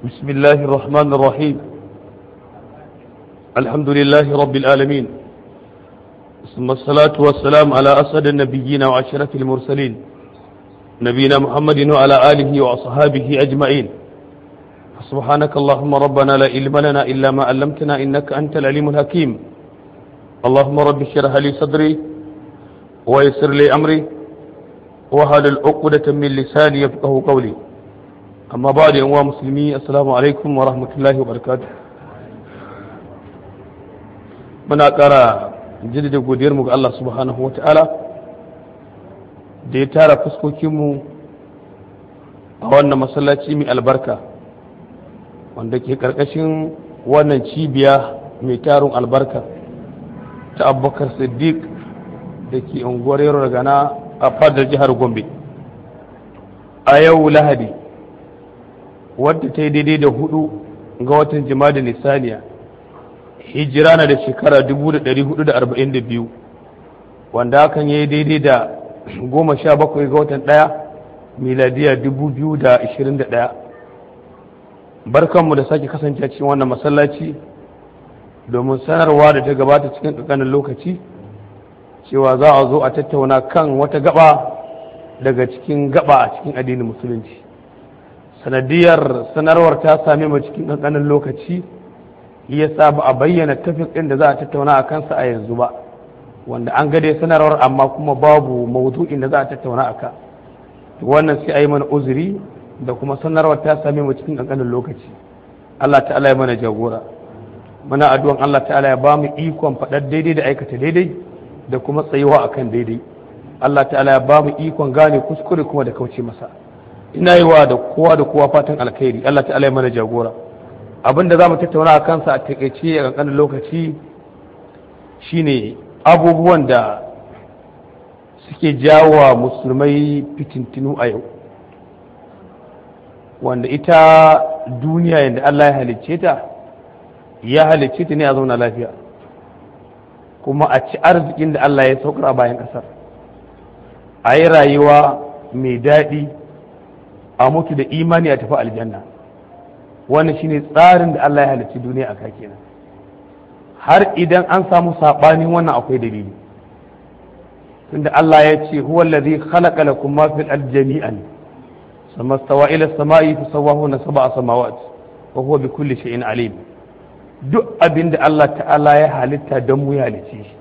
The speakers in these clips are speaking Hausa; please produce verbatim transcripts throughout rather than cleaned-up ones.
بسم الله الرحمن الرحيم. الحمد لله رب العالمين، ثم الصلاة والسلام على أسعد النبيين وأشرف المرسلين نبينا محمد وعلى آله وأصحابه أجمعين. سبحانك اللهم ربنا لا علم لنا إلا ما علمتنا إنك أنت العليم الحكيم. اللهم رب اشرح لي صدري ويسر لي أمري واحلل عقدة من لساني يفقهوا قولي. amma ba da yanwa musulmi, assalamu alaikum wa rahmatullahi wa barakatuh. Muna ƙara jaddada godiyarmu ga Allah subhanahu wa ta'ala da ya tara fuskokinmu a wannan masallaci mai albarka wanda ke ƙarƙashin wannan cibiya mai tarin albarka ta Abubakar Siddiq da ke unguwar Yaro Gana a fadar jihar Gombe. A yau Lahadi wadda ta yi daidai da hudu ga watan jima'a nisaniya, hijira na da shekara dubu da ɗari hudu da arba'in da biyu, wanda hakan ya yi daidai da goma sha bakwai ga watan ɗaya miladiya dubu biyu da ashirin da ɗaya. Barkanmu da sake kasance cikin wannan masallaci domin sanarwa da ta gabata cikin ƙanƙanin lokaci cewa za a zo a tattauna kan wata gaba daga cikin gaba a cikin addinin musulunci. Sanadiyar sanarwar ta same mu cikin ƙanƙanin lokaci ya sa ba a bayyana tafik ɗin da za a tattauna a kansa a yanzu ba, wanda an gade sanarwar amma kuma babu mawdu'in da za a tattauna a ka. Wannan sai a yi mana uzuri da kuma sanarwar ta same mu cikin ƙanƙanin lokaci. Allah ta'ala ya mana jagora. Muna addu'an Allah ta'ala ya ba mu ikon faɗar daidai da aikata daidai da kuma tsayuwa akan daidai. Allah ta'ala ya ba mu ikon gane kuskure kuma da kauce masa. Ina yi wa da kowa da kowa fatan alkhairi. Allah ta'ala ya mana jagora. Abin da za mu tattauna a kansa a taƙaice a ƙanƙanin lokaci shine abubuwan da suke jawo musulmai fitintinu a yau, wanda ita duniya yadda Allah ya halicce ta ya halicce ta ne a zauna lafiya kuma a ci arzikin da Allah ya saukar a bayan ƙasar, a yi rayuwa mai daɗi, a mutu da imani a tafi aljanna. Wannan shine tsarin da Allah ya halicci duniya a kai kenan. Har idan an samu saɓanin wannan akwai dalili, tunda Allah ya ce huwa allazi khalaqa lakum ma fil ardi jami'an thumma stawa ila as-sama'i fasawwahunna sab'a samawat wa huwa bi kulli shay'in alim. Duk abin da Allah ta'ala ya halitta don mu ya halicce shi,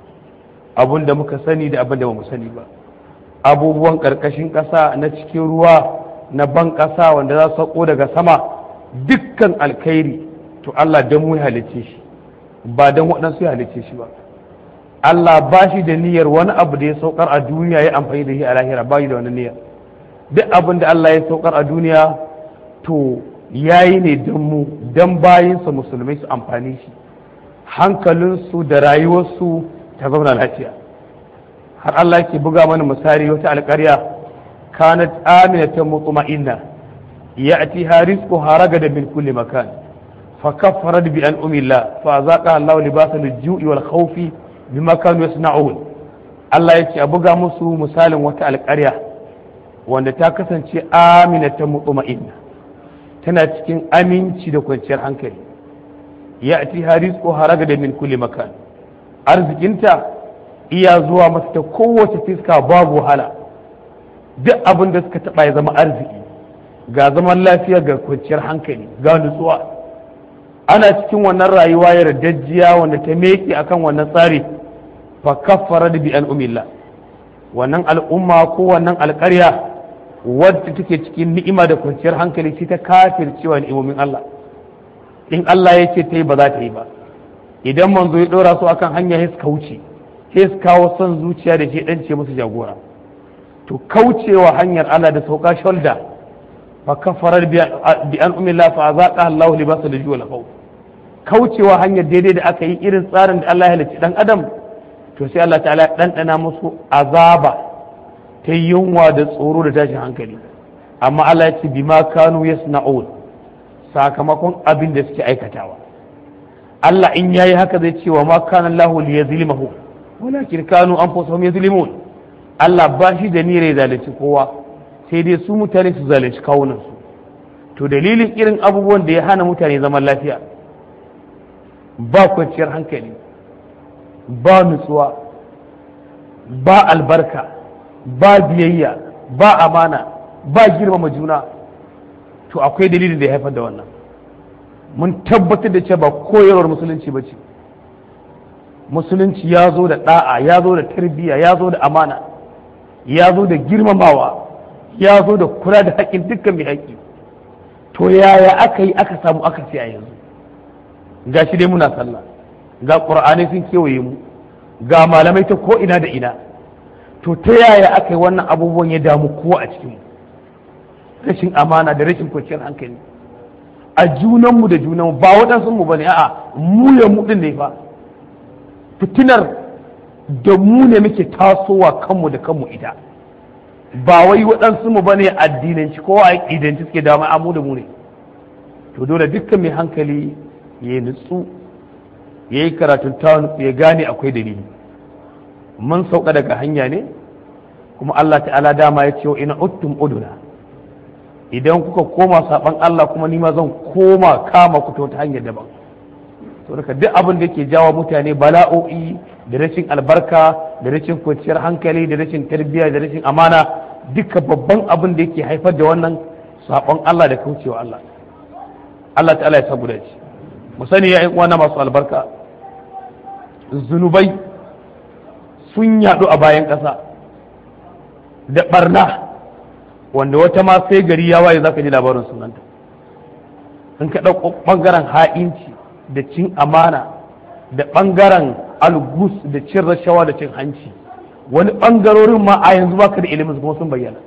abun da muka sani da abin da ba mu sani ba, abubuwan ƙarƙashin ƙasa na cikin ruwa na ban ƙasa wanda za su sauko daga sama, dukkan alkhairi to Allah don mu halicce shi ba don waɗansu ya halicce shi ba. Allah ba shi da niyyar wani abu da ya saukar a duniya ya amfani da shi a lahira, ba shi da wani niyyar. Duk abin da Allah ya saukar a duniya to ya yi ne don mu, don bayinsa musulmai su amfani shi, hankalinsu da rayuwarsu ta zauna lafiya. Har Allah yake buga mana misali wata alƙarya كانت آمنة مطمئنة يأتيها رزقها رغدا من كل مكان فكفرت بأنعم الله فأذاقها الله لباس الجوع والخوف بما كانوا يصنعون. الله يتي أبغى مسو مثال وتعالى القرية wanda ta kasance aminatan mutma'inna, tana cikin aminci da kwanciyar hankali. Ya'tiha rizquha ragadan min kulli makan, arzikinta iya zuwa mata ta kowace fiska babu wahala. Duk abin da suka taɓa ya zama arziki, ga zaman lafiya, ga kwanciyar hankali, ga nutsuwa. Ana cikin wannan rayuwa ya radajjiya wanda ta meke akan wannan tsari, fa kaffara bi al'umillah, wannan al'umma ko wannan alƙarya wadda take cikin ni'ima da kwanciyar hankali ce ta kafircewa ni'imomin Allah. In Allah ya ce ta yi ba za ta yi ba, idan manzo ya ɗora su akan hanya sai suka wuce, sai su kawo son zuciya da ke ɗance musu jagora. To kaucewa hanyar Allah da sauka shoulder fa kafarar bi an umilla fa azaqa Allah libasa da juwal khawf. Kaucewa hanyar daidai da aka yi irin tsarin da Allah ya halicci dan adam, to sai Allah ta'ala ya dandana musu azaba ta yunwa da tsoro da tashin hankali. Amma Allah ya ce bima kanu yasna'un, sakamakon abin da suke aikatawa. Allah in yayi haka zai ce wa ma kana Allah liyazlimahu walakin kanu anfusahum yazlimun. Allah ba shi da niyyar zalunci kowa, sai dai su mutane su zalunci kawunansu. to dalilin irin abubuwan da ya hana mutane zaman lafiya, ba kwanciyar hankali, ba nutsuwa, ba albarka, ba biyayya, ba amana, ba girmama juna, to akwai dalilin da ya haifar da wannan. Mun tabbatar da cewa ba koyarwar musulunci ba ce. Musulunci ya zo da ɗa'a, ya zo da tarbiyya, ya zo da amana, ya zo da girmamawa, ya zo da kula da haƙƙin dukkan mai haƙƙi. To yaya aka yi aka samu aka ce a yanzu ga shi dai muna sallah, ga ƙur'ani sun kewaye mu, ga malamai ta ko ina da ina, to ta yaya aka yi wannan abubuwan ya damu kowa a cikinmu? Rashin amana da rashin kwanciyar hankali a junanmu da junanmu, ba waɗansunmu ba ne, a'a mu ya mu ɗin ne fa. Fitinar da mu ne muke tasowa kanmu da kanmu ita, ba wai waɗansunmu ba ne addinanci ko a ƙidanci suke dama amu da mu ne. To dole dukkan mai hankali ya nutsu, ya yi karatun ta ya gane akwai dalili. Mun sauka daga hanya ne, kuma Allah ta'ala dama ya ce wa ina uttum uduna, idan kuka koma saban Allah kuma nima zan koma kama ku ta hanyar daban. To daga duk abin da ke jawo mutane bala'o'i da rashin albarka da rashin kwanciyar hankali da rashin tarbiyya da rashin amana, duka babban abin da yake haifar da wannan saban Allah da kaucewa Allah. Allah ta'ala ya sabu da shi. Mu sani ya uwana masu albarka, zunubai sun yaɗu a bayan ƙasa da ɓarna wanda wata ma sai gari ya waye za ka ji labarin sunanta. In ka ɗauko ɓangaren ha'inci da cin amana da ɓangaren algus da cin rashawa da cin hanci, wani ɓangarorin ma a yanzu baka da ilimin kuma sun bayyana,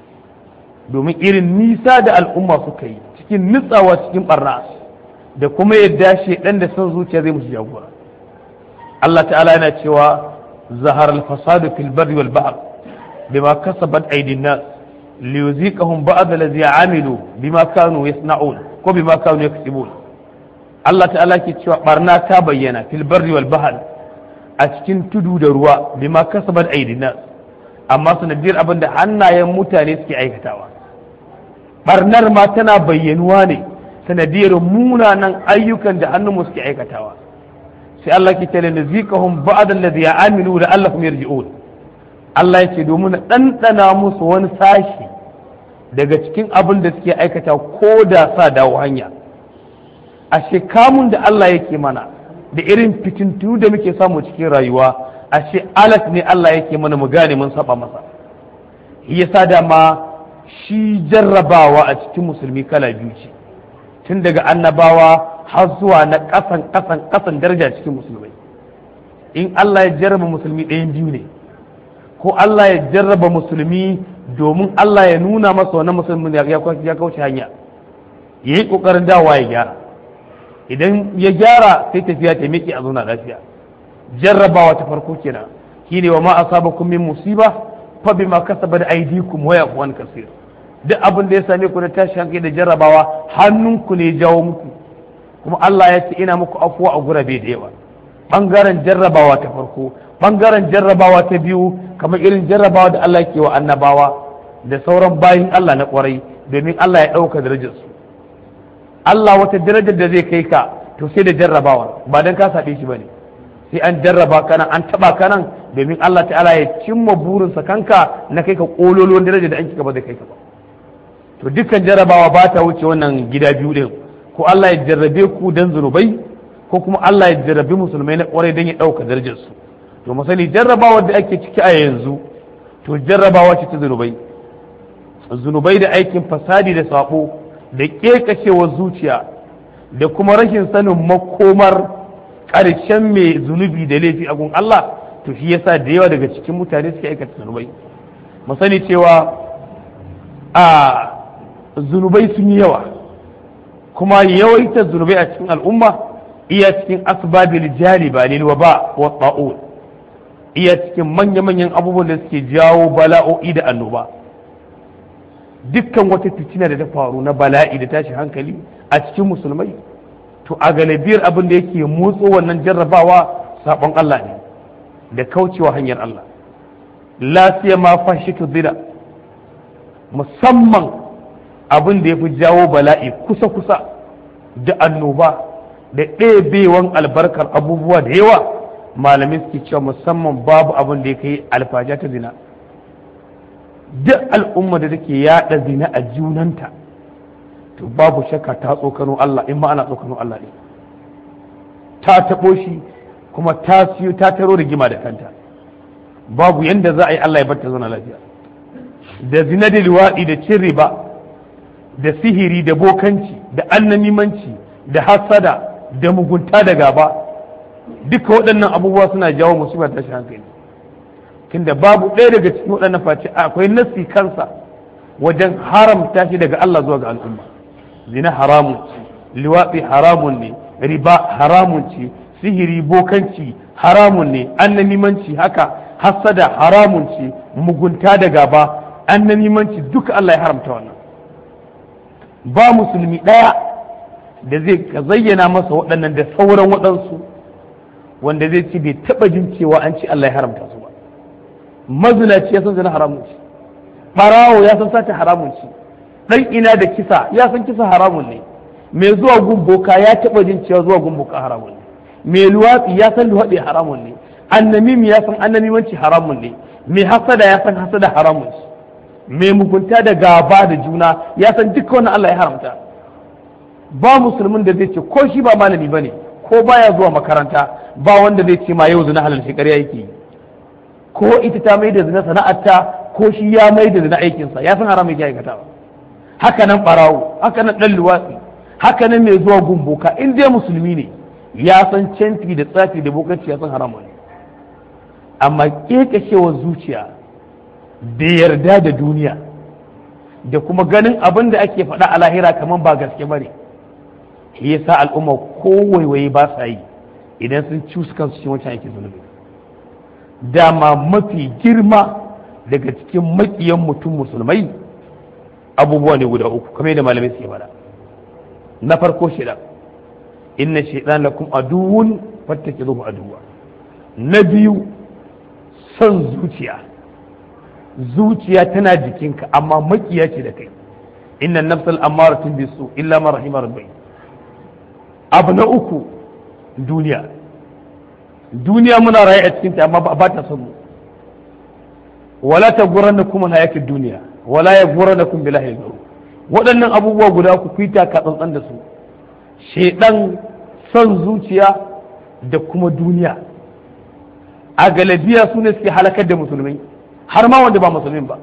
domin irin nisa da al'umma suka yi cikin nutsawa cikin ɓarna da kuma yadda shaidan da son zuciya zai musu jagora. Allah ta'ala yana cewa zahar al-fasadu fil barri wal bahr bima kasabat aydin nas liyuziqahum ba'd allazi amilu bima kanu yasna'un ko bima kanu yaksibun. Allah ta'ala ke cewa barna ta bayyana fil barri wal bahr a cikin tudu da ruwa bima kasabat aydin nas, amma sanadiyar abin da hannayen mutane suke aikatawa. Barnar ma tana bayyanuwa ne sanadiyar munanan ayyukan da hannunmu suke aikatawa. Sai Allah ke tale da zikahum ba'd allazi ya'amilu da Allah kuma yarji'un. Allah ya ce domin ɗanɗana musu wani sashi daga cikin abin da suke aikata ko da sa dawo hanya. Ashe kamun da Allah yake mana da irin fitintu da muke samu cikin rayuwa, ashe alat ne Allah yake mana mu gane mun saba masa. Yasa da ma shi jarrabawa a cikin musulmi kala biyu ce, tun daga annabawa har zuwa na ƙasan ƙasan ƙasan daraja cikin musulmai. In Allah ya jarraba musulmi ɗayan biyu ne, ko Allah ya jarraba musulmi domin Allah ya nuna masa wani musulmin ya kauce hanya, ya yi ƙoƙarin dawa ya gyara. Idan ya gyara sai tafiya ta miƙe a zauna lafiya. Jarrabawa ta farko kenan shine wa ma asabakum min musiba fa bima kasabat aydikum wa yafu an kaseer. Duk abin da ya same ku da tashi hankali da jarrabawa hannunku ne jawo muku, kuma Allah ya ce ina muku afuwa a gurabe da yawa. Bangaren jarrabawa ta farko, bangaren jarrabawa ta biyu kamar irin jarrabawa da Allah ke wa annabawa da sauran bayin Allah na kwarai domin Allah ya ɗauka darajarsu. Allah wata darajar da zai kai ka to sai da jarrabawa, ba dan ka saɓe shi bane, sai an jarraba ka nan an taɓa ka nan domin Allah ta'ala ya cimma burinsa kanka na kai ka ƙololuwan darajar da an kika ba zai kai ka ba. To dukkan jarrabawa ba ta wuce wannan gida biyu ɗin, ko Allah ya jarrabe ku dan zunubai ko kuma Allah ya jarrabe musulmai na kwarai dan ya ɗauka darajarsu. To misali jarrabawar da ake ciki a yanzu to jarrabawa ce ta zunubai, zunubai da aikin fasadi da sabo da ƙeƙashewar zuciya da kuma rashin sanin makomar ƙarshen mai zunubi da laifi a gun Allah, to shi yasa da yawa daga cikin mutane suke aikata zunubai. Mu sani cewa a zunubai sun yi yawa, kuma yawaitar zunubai a cikin al'umma iya cikin asbabil jaliba lil waba wa ta'un, iya cikin manya-manyan abubuwan da suke jawo bala'o'i da annoba. Dukkan wata fitina da ta faru na bala'i da tashi hankali a cikin musulmai, to a galibiyar abin da yake motso wannan jarrabawa sabon Allah ne da kaucewa hanyar Allah. Lafiya ma fashitu zina, musamman abin da ya fi jawo bala'i kusa-kusa da annoba da ɗebewan albarkar abubuwa da yawa malamai suke cewa musamman babu abin da ya kai alfaja ta zina. Duk al'umma da take yaɗa zina a junanta to babu shakka ta tsokano Allah, in ma ana tsokano Allah ne, ta taɓo shi kuma ta siyo ta taro rigima da kanta. Babu yanda za a yi Allah ya bar ta zauna lafiya. Da zina da liwaɗi da cin riba da sihiri da bokanci da annamimanci da hasada da mugunta da gaba, duka waɗannan abubuwa suna jawo musibar tashin hankali. Tunda babu ɗaya daga cikin waɗannan face akwai nassi kansa wajen haramta shi daga Allah zuwa ga al'umma. Zina haramun ce, liwaɗi haramun ne, riba haramun ce, sihiri bokanci haramun ne, annamimanci haka, hasada haramun ce, mugunta da gaba, annamimanci duka Allah ya haramta wannan. Ba musulmi ɗaya da zai zayyana masa waɗannan da sauran waɗansu wanda zai ci bai taɓa jin cewa an ci Allah ya haramta su ba. Mazinaci ya san zina haramun ce, ɓarawo ya san sata haramun ce, ɗan ina da kisa ya san kisa haramun ne, mai zuwa gumboka ya taɓa jin cewa zuwa gumboka haramun ne, mai luwatsi ya san luwaɗi haramun ne, annamimi ya san annamimanci haramun ne, mai hasada ya san hasada haramun ce, mai mugunta da gaba da juna ya san duka wannan Allah ya haramta. Ba musulmin da zai ce ko shi ba malami ba ne ko baya zuwa makaranta, ba wanda zai ce ma yau zina halal shi ƙarya yake yi, ko ita ta mai da zina sana'arta ko shi ya mai da zina aikinsa, ya san haram yake aikatawa. Haka nan ɓarawo, haka nan ɗan luwatsi, haka nan mai zuwa gumboka, in dai musulmi ne ya san canfi da tsafi da bokanci ya san haramu ne. Amma ƙeƙashewar zuciya da yarda da duniya da kuma ganin abin da ake faɗa a lahira kamar ba gaske ba ne, shi yasa al'umma ko waiwaye ba sa yi idan sun cusa kansu cikin wancan aikin zunubi. Dama mafi girma daga cikin maƙiyan mutum musulmai abubuwa ne guda uku kamar yadda malamai suke faɗa. Na farko shaitan, inna shaitan lakum aduwwun fattakizuhu aduwwa. Na biyu son zuciya, zuciya tana jikinka amma makiya ce da kai, inna nafsal amaratun bisu illa ma rahima rabbi. Abu na uku duniya, duniya muna raye a cikinta amma ba ta son mu. Wala ta gurannakum hayatid duniya wala ya gurannakum billahi al-ghurur. Waɗannan abubuwa guda ku fita ka tsantsan da su, shedan, son zuciya da kuma duniya. A galabiya su ne suke halakar da musulmai har ma wanda ba musulmin ba.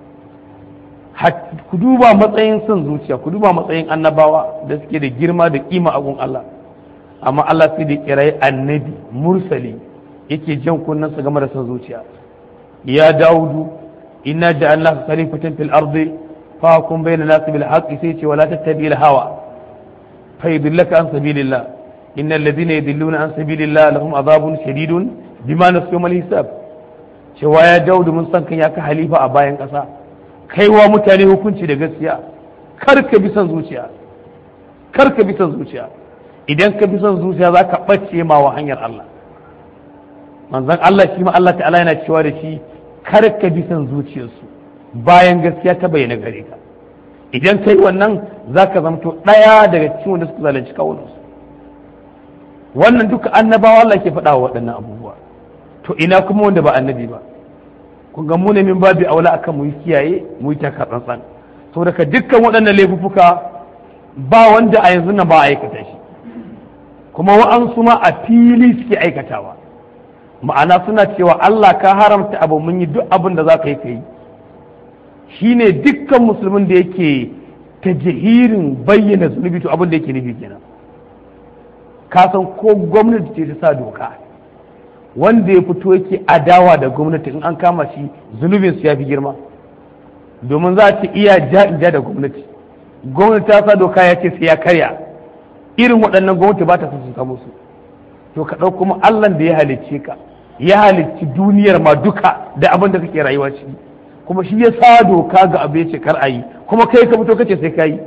Ku duba matsayin son zuciya, ku duba matsayin annabawa da suke da girma da kima a gun Allah, amma Allah sai da kirai annabi mursali yake jan kunnensa game da son zuciya. Ya Dawudu inna ja'alnaka khalifatan fil ardi fahkum bayna nasi bil haqqi sai ce wala tattabi'il hawa fayudillaka an sabilillah innal ladhina yudilluna an sabilillah lahum adhabun shadidun bima nasu yawmal hisab. Cewa ya Dawudu mun san kan ya ka halifa a bayan ƙasa, kaiwa mutane hukunci da gaskiya, kar ka bi son zuciya, kar ka bi son zuciya. Idan ka bi son zuciya za ka ɓace ma wa hanyar Allah. Manzon Allah shi ma Allah ta'ala yana cewa da shi kar ka bi son zuciyarsu bayan gaskiya ta bayyana gare ka. Idan kai wannan za ka zamto ɗaya daga cikin wanda suka zalunci kawunansu. Wannan duka annabawa Allah ke faɗa wa waɗannan abubuwa. To ina kuma wanda ba annabi ba, kun ga mu ne min babi aula akan mu yi kiyaye mu yi taka tsantsan. Saboda ka dukkan waɗannan laifuffuka ba wanda a yanzu nan ba a aikata shi, kuma wa'ansu ma a fili suke aikatawa. Ma'ana suna cewa Allah ka haramta abu mun yi duk abin da za ka yi ka yi. Shi ne dukkan musulmin da yake ta jihirin bayyana zunubi to abin da yake nufi kenan. Ka san ko gwamnati ce ta sa doka, wanda ya fito yake adawa da gwamnati in an kama shi zunubin su ya fi girma, domin za ta iya ja da gwamnati. Gwamnati ta sa doka ya ce sai ya karya, irin waɗannan gwamnati ba ta son su kamo su. To ka ɗau kuma Allah da ya halicce ka, ya halicci duniyar ma duka da abin da kake rayuwa ciki, kuma shi ya sa doka ga abu ya ce kar a yi, kuma kai ka fito kace sai ka yi.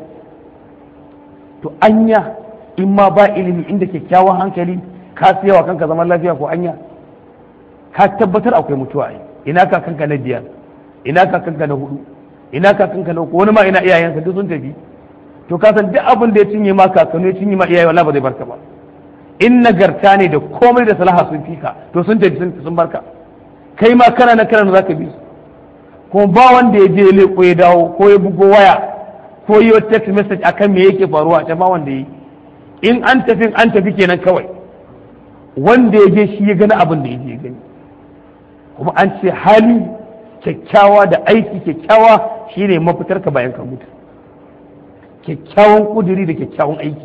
To anya in ma ba ilimi inda kyakkyawan hankali ka siyawa kanka zaman lafiya ko anya ka tabbatar akwai mutuwa ai. Ina ka kanka na biyar, ina ka kanka na hudu, ina kakanka ko wani ma ina iyayensa duk sun tafi to ka san duk abin da ya cinye ma kakanni ya cinye ma iyaye wallahi ba zai barka ba in nagarta ne da komai da salaha sun fika to sun tafi sun barka kai ma kana na kana zaka bi su kuma ba wanda ya je leko ya dawo ko ya bugo waya ko yi text message akan me yake faruwa ta ba wanda yi in an tafi an tafi kenan kawai wanda ya je shi ya gani abin da ya je gani kuma an ce hali kyakkyawa da aiki kyakkyawa shine mafitar ka bayan ka mutu kyakkyawan kuduri da kyakkyawan aiki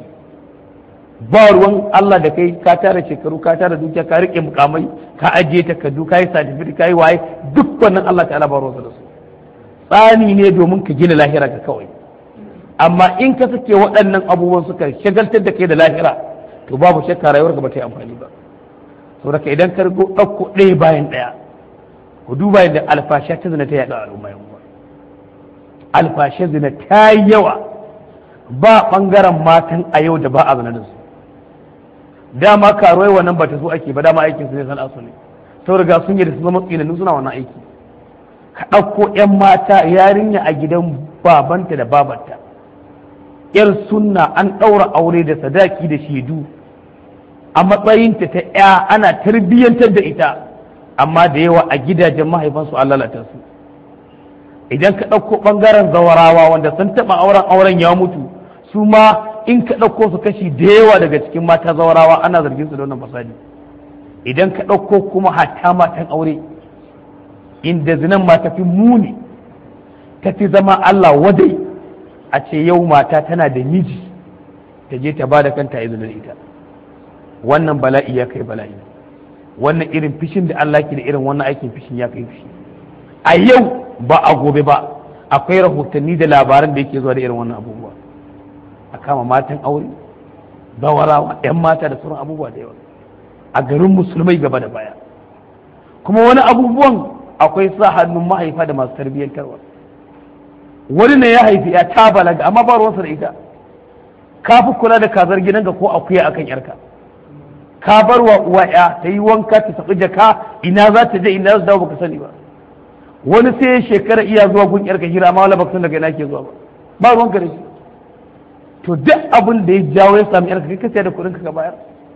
ba ruwan Allah da kai ka tara shekaru ka tara dukiya ka rike mukamai ka ajiye takardu ka yi certificate ka yi waye duk wannan Allah ta'ala ba ruwansa da su tsani ne domin ka gina lahira ka kawai amma in ka sake waɗannan abubuwan suka shagaltar da kai da lahira to babu shakka rayuwarka ba ta yi amfani ba saboda idan ka rigo ɗauko ɗaya bayan ɗaya ku duba yadda alfasha ta zina ta yaɗa al'umma yan uwa alfasha zina ta yi yawa ba ɓangaren matan a yau da ba a zina da su dama karuwai wannan ba ta so ake ba dama aikin su ne sana'a su ne sau riga sun yi da su zama tsinannu suna wannan aiki ka ɗauko 'yan mata yarinya a gidan babanta da babanta yar sunna an ɗaura aure da sadaki da shaidu a matsayinta ta 'ya ana tarbiyyantar da ita amma da yawa a gidajen mahaifansu an lalata su idan ka ɗauko ɓangaren zawarawa wanda sun taɓa auren auren ya mutu su ma in ka ɗauko su kashi da yawa daga cikin mata zawarawa ana zargin su da wannan fasadi idan ka ɗauko kuma hatta matan aure inda zinan ma tafi muni tafi zama Allah wadai a ce yau mata tana da miji ta je ta ba da kanta izinin ita wannan bala'i ya kai bala'i wannan irin fishin da Allah ke da irin wannan aikin fishin ya kai fishi a yau ba a gobe ba akwai rahotanni da labaran da yake zuwa da irin wannan abubuwa a kama matan aure zawarawa yan mata da sauran abubuwa da yawa a garin musulmai gaba da baya kuma wani abubuwan akwai sa hannun mahaifa da masu tarbiyyantarwa wani ne ya haifi ya ta balaga amma ba ruwansa da ita ka fi kula da kazar gidanka ko akuya akan yarka ka bar wa uwa ya ta yi wanka ta tafi jaka ina za ta je ina za ta dawo baka sani ba wani sai ya shekara iya zuwa gun yarka hira amma wala baka san daga ina ke zuwa ba ba ruwanka da shi to duk abin da ya jawo ya sami yarka kai ka sayar da kuɗin ka bayar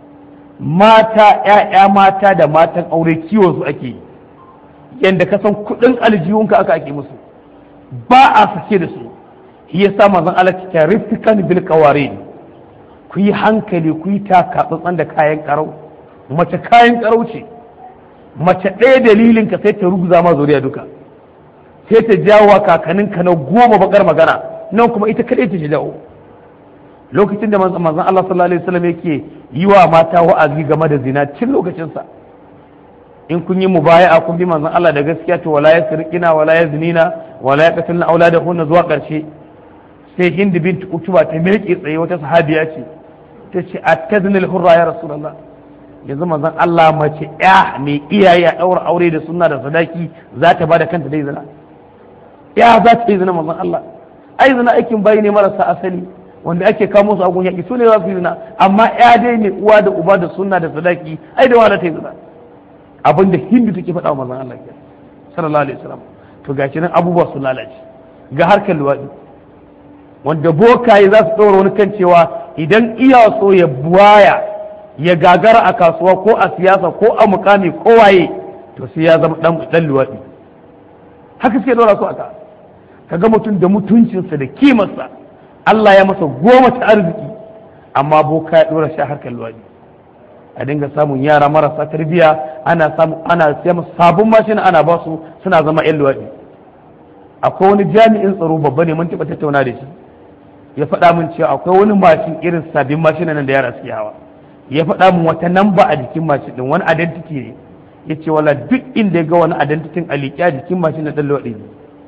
mata ƴaƴa mata da matan aure kiwon su ake yi yanda ka san kuɗin aljihunka aka ake musu ba a sake da su shi yasa manzon Allah ta rifkan bil qawarin ku yi hankali ku yi taka tsantsan da kayan karau mace kayan karau ce mace ɗaya dalilin ka sai ta ruguza ma zuriya duka sai ta jawo kakannin ka na goma bakar magana nan kuma ita kadai ta jawo lokacin da manzon Allah sallallahu alaihi wasallam yake yi wa mata wa'azi game da zina cin lokacin sa in kun yi mubaya'a kun bi manzon Allah da gaskiya to wala yasriqina wala yaznina wala yaqtulna auladahunna zuwa karshe sai Hind bint Utba ta miƙe tsaye wata sahabiya ce ta ce attazni al-hurra ya rasulullah yanzu manzon Allah mace ya mai iyaye a daura aure da sunna da sadaki za ta bada kanta dai zina ya za ta yi zina manzon Allah ai zina aikin bayi ne marasa asali wanda ake kamo su a gun yaƙi su ne za su yi zina amma ya dai ne uwa da uba da sunna da sadaki ai da wala ta yi zina abinda Hindu take faɗa wa manzon Allah ke sallallahu alaihi wasallam to gashi nan abubuwa su lalace ga harkar luwaɗi wanda bokaye za su ɗora wani kan cewa idan iya so ya buwaya ya gagara a kasuwa ko a siyasa ko a mukami ko waye to sai ya zama dan dan luwaɗi haka suke ɗora su aka kaga mutum da mutuncinsa da kimarsa Allah ya masa goma ta arziki amma boka ya ɗora shi harkar luwaɗi a dinga samun yara marasa tarbiyya ana samu ana siya musu sabon mashina ana ba su suna zama yan luwaɗi akwai wani jami'in tsaro babba ne mun taɓa tattauna da shi ya faɗa min cewa akwai wani mashin irin sabbin mashina nan da yara suke hawa ya faɗa min wata namba a jikin mashin din wani identity ne ya ce wala duk inda ya ga wani identity a liƙe a jikin mashin na ɗan luwaɗi ne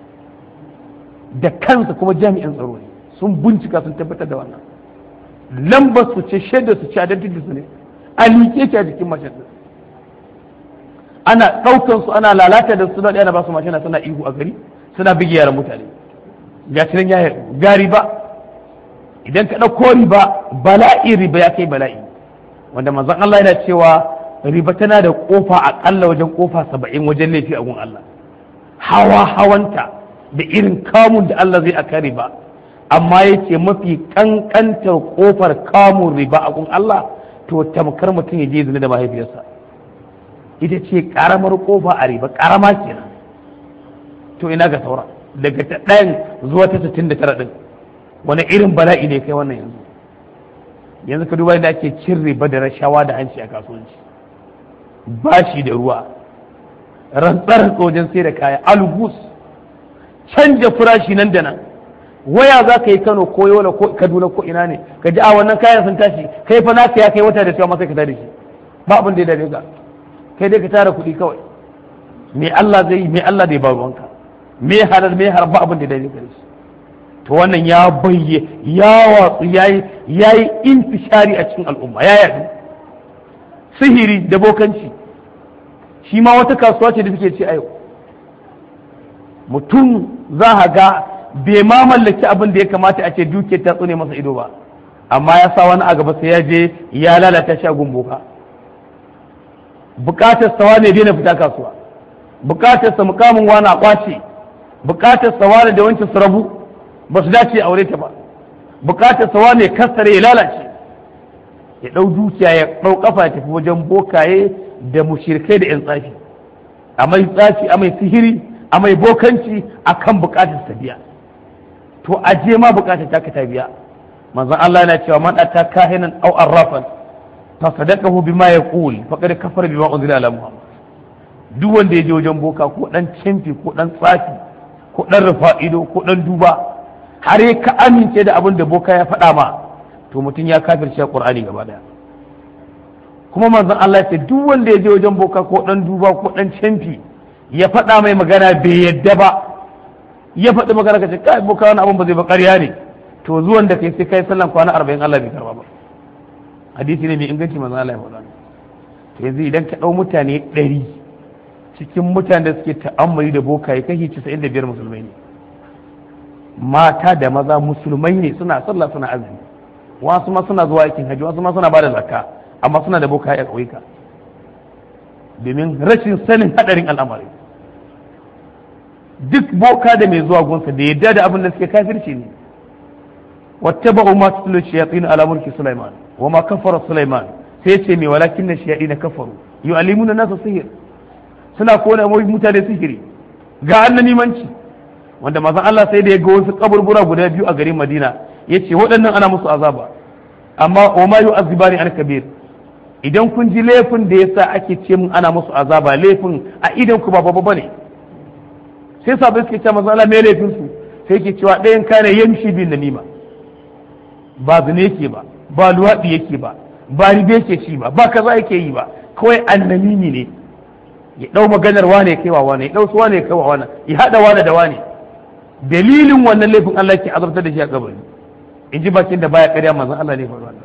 da kansa kuma jami'in tsaro ne sun bincika sun tabbatar da wannan lambar su ce shaidar su ce identity su ne a liƙe ki a jikin mashin din ana ɗaukan su ana lalata da su da ana ba su mashina suna ihu a gari suna bige yaran mutane ga shi nan ya gari ba idan ka ɗauko riba bala'i riba ya kai bala'i wanda manzon Allah yana cewa riba tana da kofa aƙalla wajen kofa saba'in wajen laifi a gun Allah hawa hawanta da irin kamun da Allah zai aka riba, amma yace mafi kankantar kofar kamun riba a gun Allah to tamkar mutum ya je zina da mahaifiyarsa, ita ce karamar kofa a riba, karama kenan. To ina ga saura daga ta ɗayan zuwa ta sittin da tara ɗin, wani irin bala'i ne kai wannan yanzu? Yanzu ka duba da ake cin riba da rashawa da hanci a kasuwanci, bashi da ruwa, rantsar wajen sai da kaya, algus, canja farashi nan da nan. Waya za ka yi Kano ko Yola ko Kaduna ko ina ne ka ji a wannan kayan sun tashi, kai fa naka ya kai wata da cewa masa ka tare shi, ba abin da ya dame ka, kai dai ka tara kuɗi kawai. Me Allah zai yi, me Allah zai ba ruwanka, me halal me haram, ba abin da ya dame ka da shi. To wannan ya bayye ya watsu yayi yayi intishari a cikin al'umma, ya yaɗu. Sihiri da bokanci shi ma wata kasuwa ce da suke ci a yau. Mutum za a ga bai ma mallaki abin da ya kamata a ce duke ta tsune masa ido ba, amma ya sa wani a gaba sai ya je ya lalata shi a gumboka. Bukatar sawa ne daina fita kasuwa, bukatar sa mukamin wani a kwace, bukatar sa wani da wancan su rabu ba su dace aure ta ba, bukatar sa wani kasare ya lalace, ya ɗau dukiya ya ɗau kafa ya tafi wajen bokaye da mushirkai da 'yan tsafi, a mai tsafi a mai sihiri a mai bokanci a kan bukatar ta biya. To a je ma bukatar ta ka ta biya. Manzon Allah yana cewa man ata kahinan aw arrafan fa sadaqahu bima yaqul faqad kafara bima unzila ala Muhammad. Duk wanda ya je wajen boka ko dan cimfi ko dan tsafi ko dan rufa'ido ko dan duba har ya ka amince da abin da boka ya faɗa ma, to mutum ya kafirce Qur'ani gaba daya. Kuma manzon Allah ya ce duk wanda ya je wajen boka ko dan duba ko dan cimfi ya faɗa mai magana bai yadda ba, ya faɗi magana ka ce kai boka wani abin ba zai ba ƙarya ne, to zuwan da kai sai kai sallan kwana arba'in Allah bai karba ba. Hadisi ne mai inganci manzon Allah ya faɗa. To yanzu idan ka ɗau mutane ɗari cikin mutanen da suke ta'ammali da bokaye kashi casa'in da biyar musulmai ne, mata da maza musulmai ne, suna sallah suna azumi, wasu ma suna zuwa aikin hajji, wasu ma suna bada zakka, amma suna da bokaye a ƙauyuka domin rashin sanin hadarin al'amari. Duk boka da mai zuwa gunsa da yadda da abin da suke kafirci ne. wattaba'u ma tutlu shayatin ala mulki Sulaiman wa ma kafara Sulaiman, sai ce me walakin na shayatin kafaru yu'allimuna nasa sihir, suna kona mutane sihiri ga annanimanci, wanda mazan Allah sai da ya ga wasu kaburbura guda biyu a garin Madina yace waɗannan ana musu azaba, amma wa ma yu'azzibani an kabir, idan kun ji laifin da yasa ake ce mun ana musu azaba laifin a idan ku ba babba bane. Sai sabai suke cewa manzo Allah me laifin su, sai yake cewa ɗayan kane yamshi bin namima, ba zine yake ba, ba luwaɗi yake ba, ba ribe yake ci ba, ba kaza yake yi ba, kawai annamimi ne, ya ɗau maganar wane kai wa wane, ya ɗau su wane kai wa wane, ya haɗa wane da wane. Dalilin wannan laifin Allah ke azabtar da shi a kabari, in ji bakin da baya ƙarya manzon Allah ne faruwa.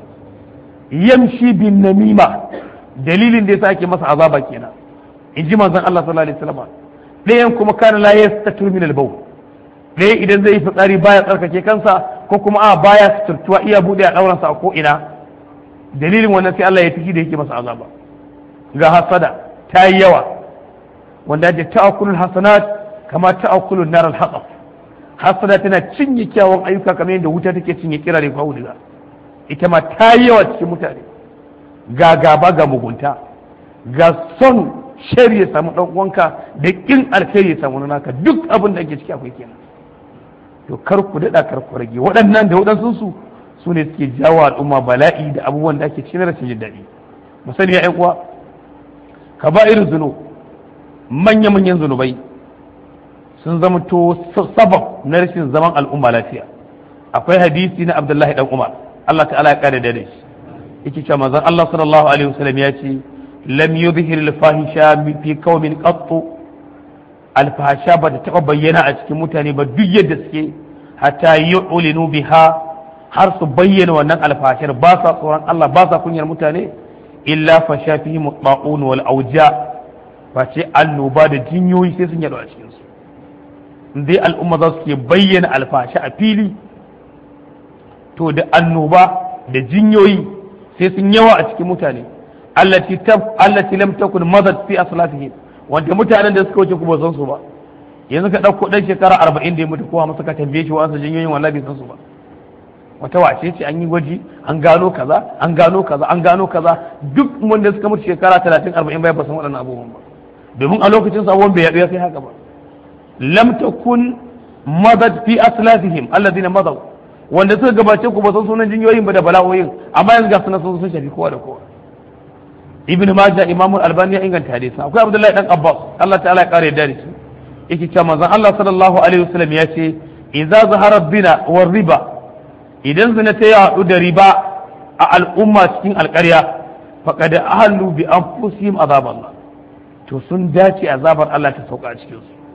Yamshi bin namima, dalilin da yasa ake masa azaba kenan, in ji manzon Allah sallallahu alaihi wasallam. Ɗayan kuma kana la yastatir min al-bawl, ɗaya idan zai yi fitsari baya tsarkake kansa, ko kuma a baya suturtuwa iya buɗe a ɗauransa a ko ina, dalilin wannan sai Allah ya fiki da yake masa azaba. Ga hasada ta yi yawa, wanda ya ta'akulul hasanat kama ta'akulun nar al-haqaf, hasada tana cinye kyawun ayyuka kamar yadda wuta take cinye kirare ko auduga, ita ma ta yi yawa cikin mutane. Ga gaba ga mugunta, ga son shari ya samu dan uwanka da kin alkhairi ya samu naka, duk abin da ake ciki akwai kenan. To kar ku dada kar ku rage, waɗannan da waɗansu su su ne suke jawo al'umma bala'i da abubuwan da ake cikin rashin jin daɗi. Musani ya ƴan uwa, ka ba irin zuno manya manyan zunubai sun zama to sabab na rashin zaman al'umma lafiya. Akwai hadisi na Abdullahi dan Umar, Allah ta'ala ya kare da shi, yake cewa manzon Allah sallallahu alaihi wasallam ya ce lam yuzhir al-fahisha fi qaumin qattu, al-fahisha ba ta taba bayyana a cikin mutane ba duk yadda suke, hatta yu'linu biha, har su bayyana wannan alfashar, ba sa tsoron Allah ba sa kunyar mutane, illa fasha fihi mutba'un wal auja, ba ce annoba da jinyoyi sai sun yado a cikin su. Dai al'umma za su ke bayyana alfasha a fili, to da annoba da jinyoyi sai sun yawa a cikin mutane. allati tab allati lam takun madat fi aslafihim, wanda mutanen da suka wuce ku ba san su ba, yanzu ka ɗauko ɗan shekara arba'in da ya mutu kowa masa ka tambaye shi wasu jinyoyin wallahi bai san su ba. Wata wace ce an yi gwaji an gano kaza an gano kaza an gano kaza duk wanda suka mutu shekara talatin arba'in bai ba san waɗannan abubuwan ba, domin a lokacin sabon bai yaɗu ya kai haka ba. lam takun madad fi aslafihim alladhina madaw, wanda suka gabace ku ba san sunan jinyoyin ba da bala'o'in, amma yanzu ga sunan sun shafi kowa da kowa. Ibn Majah Imam Al-Albani ya inganta hadisi. Akwai Abdullahi dan Abbas Allah ta'ala ya kare da shi yake cewa manzon Allah sallallahu alaihi wasallam ya ce idza zahara bina war riba, idan zina ta yaɗu da riba a al'umma cikin alƙarya faqad ahallu bi anfusihim azab Allah, to sun dace azabar Allah ta sauka a cikin su.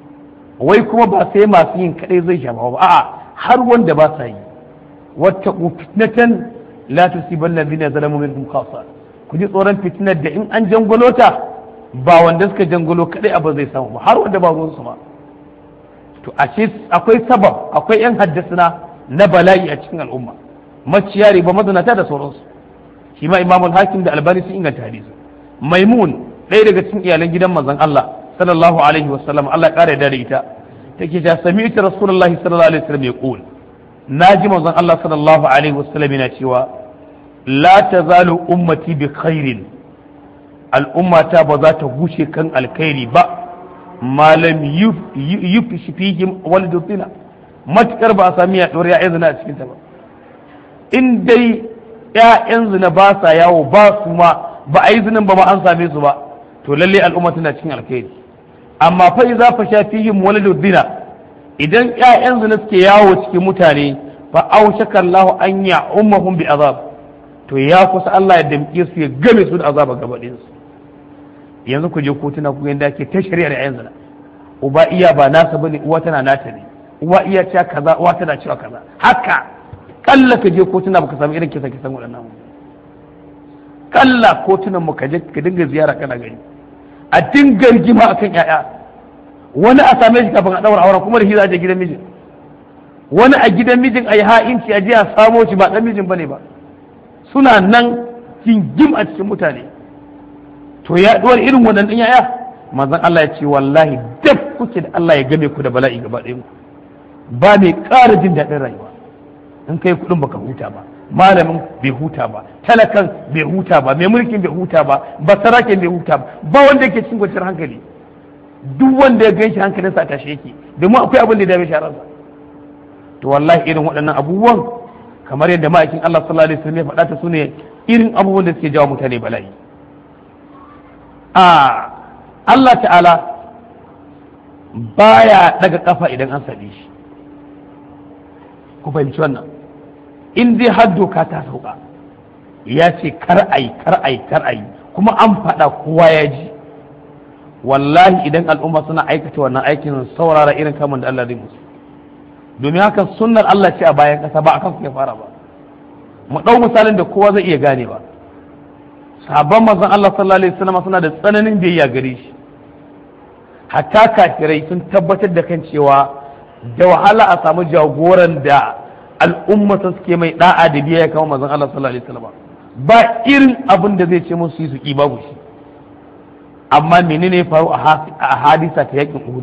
Wai kuma ba sai masu yin kadai zai shafa ba, a'a har wanda ba sa yi. Wattaqu fitnatan la tusibanna alladhina zalamu minkum khassa, ku ji tsoron fitnar da in an jangolo ta ba wanda suka jangolo kadai abu zai samu ba, har wanda ba ruwan su ma. To ashe akwai sabab, akwai yan haddasana na bala'i a cikin al'umma, maciya riba, mazunata da sauransu. Shi ma Imamul Hakim da Albani sun inganta hadisi. Maimun ɗaya daga cikin iyalan gidan manzon Allah sallallahu alaihi wasallam, Allah ƙara yarda da ita, take ta sami'tu Rasulullahi sallallahu alaihi wasallam yaqul, naji manzon Allah sallallahu alaihi wasallam yana cewa la tazalu ummati bi khairin, al'ummata ba za ta gushe kan alkhairi ba, malam yufi fihim walidu zina, matukar ba a sami yaɗuwar ya'yan zina a cikinta ba. In dai ya'yan zina ba sa yawo ba su ma ba a yi zinin ba ma an same su ba, to lalle al'umma tana cikin alkhairi. Amma fa idza fasha fihim walidu zina, idan ya'yan zina suke yawo cikin mutane fa aushaka Allah an ya'ummahum bi azab, to ya kusa Allah ya damke su ya game su da azaba gabaɗin su. Yanzu ku je kotuna ku yanda ake ta shari'ar ya'yan zina, uba iya ba nasa bane, uwa tana nata ne, uwa iya cewa kaza uwa tana cewa kaza, haka kalla ka je kotuna baka samu irin kisa kisan waɗannan mu. Kalla kotunan mu ka je ka dinga ziyara kana gani, a dinga rigima akan yaya, wani a same shi kafin a daura auren kuma da shi za a je gidan mijin, wani a gidan mijin a yi ha'inci a je a samo shi ba dan mijin bane ba, suna nan jingim a cikin mutane. To ya duwar irin wannan din yaya, manzon Allah ya ce wallahi daf kuke da Allah ya game ku da bala'i gaba ɗayan ku, ba mai ƙara jin daɗin rayuwa. In kai kuɗin baka huta ba, malamin bai huta ba, talakan bai huta ba, mai mulkin bai huta ba, basaraken bai huta ba, ba wanda yake cikin kwanciyar hankali. Duk wanda ya ganshi hankalinsa a tashe yake, domin akwai abin da ya dame shi a ransa. To wallahi irin waɗannan abubuwan kamar yadda ma'aikin Allah sallallahu alaihi wasallam ya faɗa ta sune irin abubuwan da suke jawo mutane bala'i. A Allah ta'ala baya daga kafa idan an sabe shi, ku fahimci wannan. In dai har doka ta sauka ya ce kar ai kar ai kar ai kuma an faɗa kowa ya ji, wallahi idan al'umma suna aikata wannan aikin saurara irin kamun da Allah zai musu, domin haka sunnar Allah ce a bayan ƙasa ba akan su ya fara ba. Mu ɗau misalin da kowa zai iya gane ba. Sahabban manzon Allah sallallahu alaihi wasallam suna da tsananin biyayya gare shi, hatta kafirai sun tabbatar da kan cewa da wahala a samu jagoran da al'umma suke mai da'a da biyayya kamar manzon Allah sallallahu alaihi wasallam. Ba irin abin da zai ce musu yi su ki babu shi. Amma menene ya faru a hadisa ta yakin Uhud?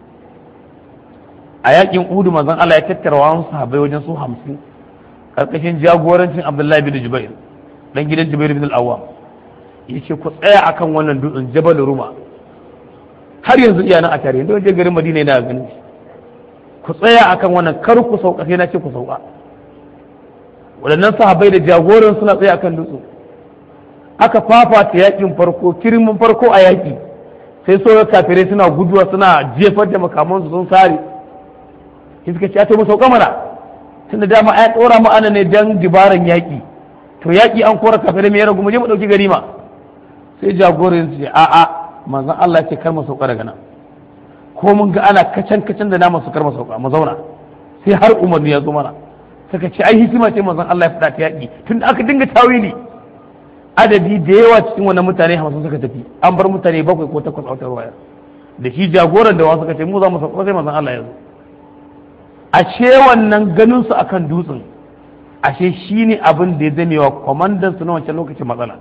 A yakin Uhud manzon Allah ya tattara wa sahabbai wajen su hamsin karkashin jagorancin Abdullahi bin Jubair dan gidan Jubair bin al-Awwam. Yace ku tsaya akan wannan dutsen Jabal Ruma, har yanzu iya nan a tare da wajen garin Madina yana ganin shi. Ku tsaya akan wannan, kar ku sauka sai na ce ku sauka. Waɗannan sahabbai da jagoran suna tsaya akan dutsen. Aka fafata yakin farko, kirimin farko a yaki, sai sauran kafirai suna guduwa suna jefar da makamansu sun sare. Sai suka ce ta mu sauka mana, tunda dama ai tsora mu ana ne dan dibaran yaki. To yaki an kora kafirai me ya ragu mu je mu dauki garima. Sai jagoran su ce a'a manzon Allah ya ce kar mu sauka daga nan, ko mun ga ana kacan kacan da naman su kar mu sauka mu zauna, sai har umarni ya zo mana. Suka ce ai hikima ce manzon Allah ya faɗa ta yaki, tun da aka dinga tawili adadi da yawa cikin wannan mutane hamsin suka tafi, an bar mutane bakwai ko takwas a wata ruwaya da shi jagoran da wasu suka ce mu za mu sauka, sai manzon Allah ya zo. Ashe wannan ganin su akan dutsen ashe shine abin da ya zame wa kwamandan su na wancan lokacin matsala.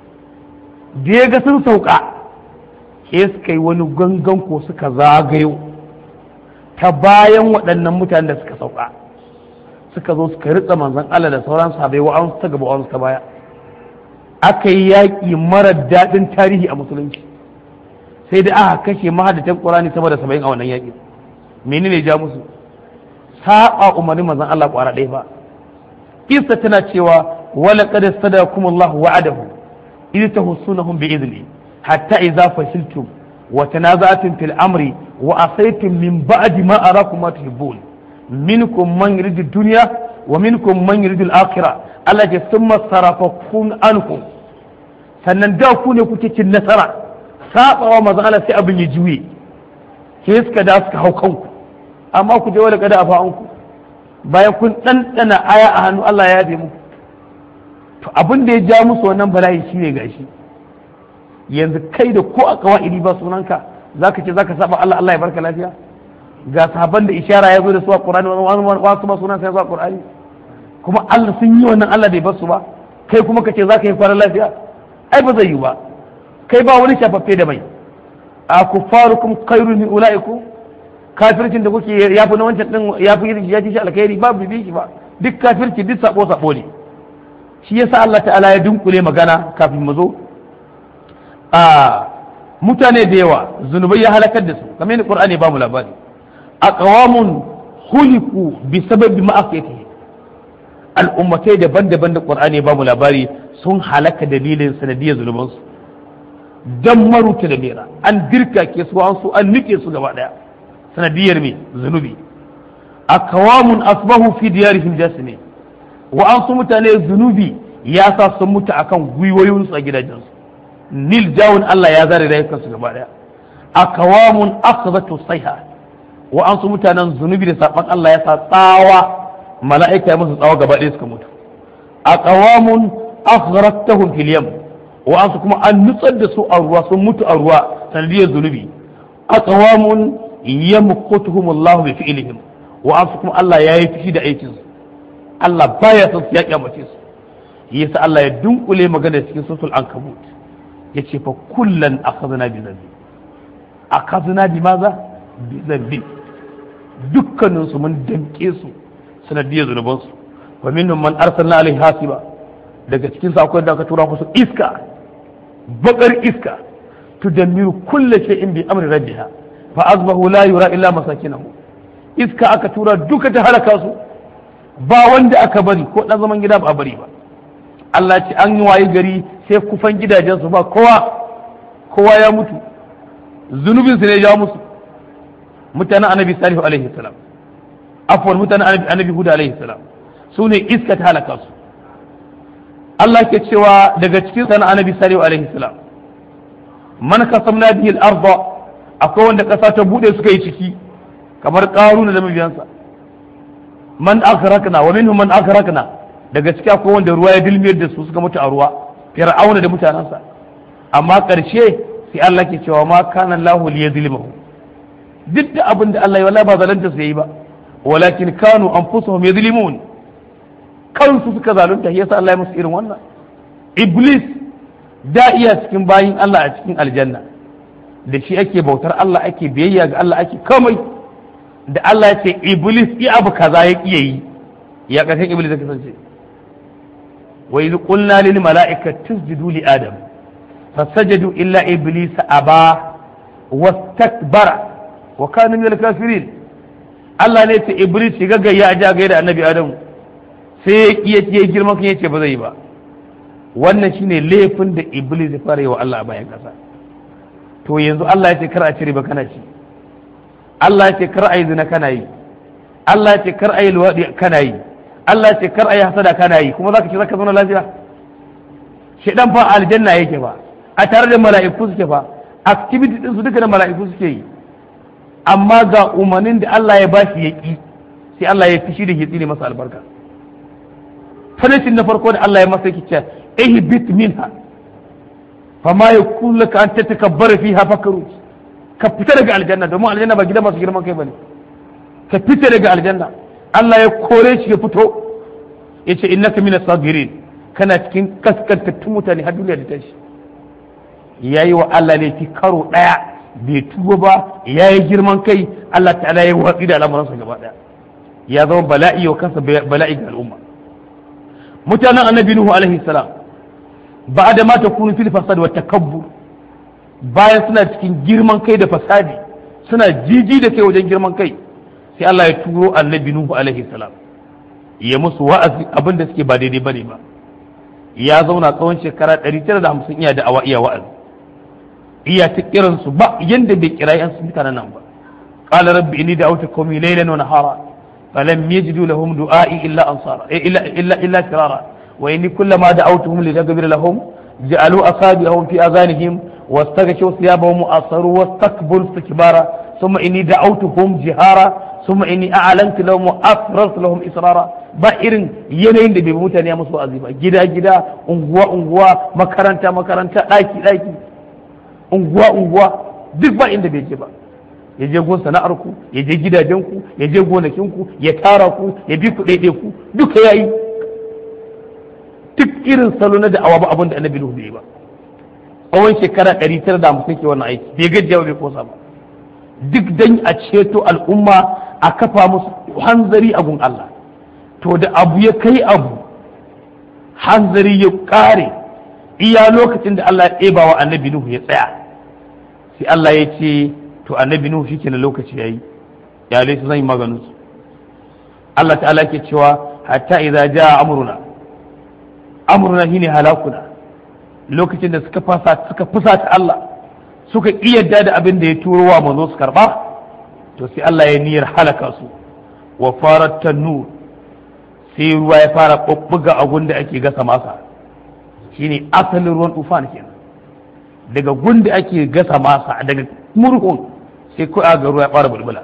Da ya ga sun sauka, ke suka yi wani gangan ko suka zagayo ta bayan waɗannan mutanen da suka sauka suka zo suka ritsa manzon Allah da sauran sahabbai wa'ansu ta gaba wa'ansu ta baya aka yi yaƙi mara daɗin tarihi a musulunci sai da aka kashe mahadatan Qur'ani sama da saba'in a wannan yaƙi menene ja musu saba umarnin manzon Allah ƙwara ɗaya ba kissa tana cewa wala qad sadakum Allah wa'adahu idh tahussunahum bi idni hatta idza fashiltum wa tanaza'tum fil amri wa asaytum min ba'di ma arakum ma tuhibbun minkum man yuridu dunya wa minkum man yuridu al-akhirah Allah ya thumma sarafakum ankum sannan da ku ne kuke cin nasara sabawa manzon Allah sai abin ya juye ke suka da suka hau kanku amma ku je wala kada afa anku bayan kun ɗanɗana aya a hannu Allah ya yafe muku to abin da ya ja musu wannan bala'i shine gashi yanzu kai da ko a kawaidi ba sunanka zaka ce zaka saba Allah Allah ya barka lafiya ga sahabban da ishara ya zo da su a Qur'ani wasu ma sunan sai zuwa Qur'ani kuma Allah sun yi wannan Allah bai bar su ba kai kuma kace zaka yi kwanan lafiya ai ba zai yi ba kai ba wani shafaffe da mai a kufarukum khairun min ulaikum kafircin da kuke ya fi na wancan din ya fi ya ci shi alkhairi babu bi shi ba duk kafirci duk sabo sabo ne shi yasa Allah ta'ala ya dunkule magana kafin mu zo a mutane da yawa zunubai ya halakar da su kamar yadda Qur'ani ba mu labari aqwamun khuliqu bi sababi ma'asiyatihi al'ummatai daban-daban da Qur'ani ba mu labari sun halaka dalilin sanadiyar zunubansu dan maruta da mera an dirka ke su an su an nike su gaba daya sanadiyar mai zunubi a kawamun asbahu fi diyarihim jasimi wa an su mutane zunubi ya sa sun mutu akan gwiwoyinsu a gidajensu nil jawun Allah ya zare rayukansu gaba daya a kawamun akhazatu sayha wa an su mutanen zunubi da saban Allah ya sa tsawa mala'ika ya musu tsawa gaba daya suka mutu a kawamun akhrattahum fil yam wa an su kuma an nutsar da su a ruwa sun mutu a ruwa sanadiyar zunubi a kawamun yamqutuhum Allah bi fi'lihim wa anfukum Allah yayi fishi da aikin su Allah baya son su ya kyamace su yasa Allah ya dunkule magana cikin suratul ankabut yace fa kullan akhadna bi dhanbi akhadna bi maza bi dhanbi dukkanin su mun danke su sanadiyar zunuban su wa minhum man arsalna alaihi hasiba daga cikin su akwai da aka tura musu iska bakar iska tudammiru kulli shay'in bi amri rabbiha fa azbahu la yura illa masakinahu iska aka tura duka ta halaka su ba wanda aka bari ko dan zaman gida ba a bari ba Allah ce an yi wayi gari sai kufan gidajen su ba kowa kowa ya mutu zunubin su ne ya musu mutanen annabi salihu alaihi salam afwan mutanen annabi annabi huda alaihi salam su ne iska ta halaka su Allah ke cewa daga cikin sanan annabi salihu alaihi salam man kasamna bihi al-ardh akwai wanda ƙasa ta buɗe suka yi ciki kamar ƙaruna da mabiyansa man akrakna wa minhum man akrakna daga ciki akwai wanda ruwa ya dilmiyar da su suka mutu a ruwa fir'auna da mutanensa amma ƙarshe sai Allah ke cewa ma kana Allahu liyazlimahu duk da abin da Allah ya wala ba zalunta su yayi ba walakin kanu anfusuhum yazlimun kansu suka zalunta yasa Allah ya musu irin wannan iblis da iya cikin bayin Allah a cikin aljanna da shi ake bautar Allah ake biyayya ga Allah ake kamai da Allah ya ce iblis yi abu kaza ya kiye yi ya kasan iblis ya kasance wa idh qulna lil mala'ikati isjudu li adam fasajadu illa iblis aba wastakbara wa kana min al kafirin Allah ne ce iblis shiga gayya a jaga da annabi adam sai ya kiye girma kan yace ba zai yi ba wannan shine laifin da iblis ya fara yi wa Allah a bayan kasa to yanzu Allah ya ce kar a cire ba kana ci Allah ya ce kar a yi zina kana yi Allah ya ce kar a yi luwaɗi kana yi Allah ya ce kar a yi hasada kana yi kuma zaka ce zaka zauna lafiya shedan fa aljanna yake ba a tare da mala'iku suke fa activity din su duka da mala'iku suke yi amma ga umarnin da Allah ya bashi ya ki sai Allah ya fishi da hitsi ne masa albarka fanashin na farko da Allah ya masa yake cewa ihbit minha fama yakun laka an tatakabbara fiha fakaru ka fita daga aljanna domin aljanna ba gidan masu girman kai bane ka fita daga aljanna Allah ya kore shi ya fito yace innaka minas sagirin kana cikin kaskantattun mutane har duniya da tashi yayi wa Allah laifi karo daya bai tuba ba ya yi girman kai Allah ta'ala ya watsi da al'amuransa gaba daya ya zama bala'i wa kansa bala'i ga al'umma. Mutanen annabi Nuhu alaihi salam ba'da ma takunu fil fasad wa takabbur, bayan suna cikin girman kai da fasadi suna jiji da kai wajen girman kai, sai Allah ya turo annabi Nuhu alaihi salam ya musu wa'azi abinda suke ba daidai bane ba. Ya zauna tsawon shekara ɗari tara da hamsin iya da awa iya wa'azi, iya ta kiran su ba yanda bai kira yan su mutanen nan ba. Qala rabbi inni da'awtu qawmi laylan wa nahara falam yajidu lahum du'a'i illa ansara illa illa illa firara wa inni kullama da'awtuhum litaghfira lahum ja'alu asabi'ahum fi adhanihim واستغشوا ثيابهم وأصروا واستكبروا استكبارا ثم إني دعوتهم جهارا ثم إني أعلنت لهم وأسررت لهم إسرارا ba irin yanayin da bai mutane ya musu aziba gida gida unguwa unguwa makaranta makaranta daki daki unguwa unguwa duk ba inda bai je ba ya je gon sana'ar ku ya je gidajen ku ya je gonakin ku ya tara ku ya bi ku daidai ku duka yayi duk irin salo na da'awa ba abin da annabi Nuhu bai ba tsawon shekara ɗari tara da hamsin ke wannan aiki bai gajiya bai kosa ba duk dan a ceto al'umma a kafa musu hanzari a gun Allah. To da abu ya kai abu hanzari ya ƙare iya lokacin da Allah ya ɗeba wa annabi Nuhu ya tsaya sai Allah ya ce to annabi Nuhu shi kenan lokaci yayi ya lai zan yi maganin su. Allah ta'ala ke cewa hatta idza jaa amruna amruna shine halakuna, lokacin da suka fasa suka fusata Allah suka iyadda da abin da ya turo wa manzo su karba, to sai Allah ya niyyar halaka su. Wa farat tanur, sai ruwa ya fara bubbuga a gunda ake gasa masa, shine asalin ruwan tufan kenan. Daga gunda ake gasa masa daga murhun sai ko ga ruwa ya fara bulbula,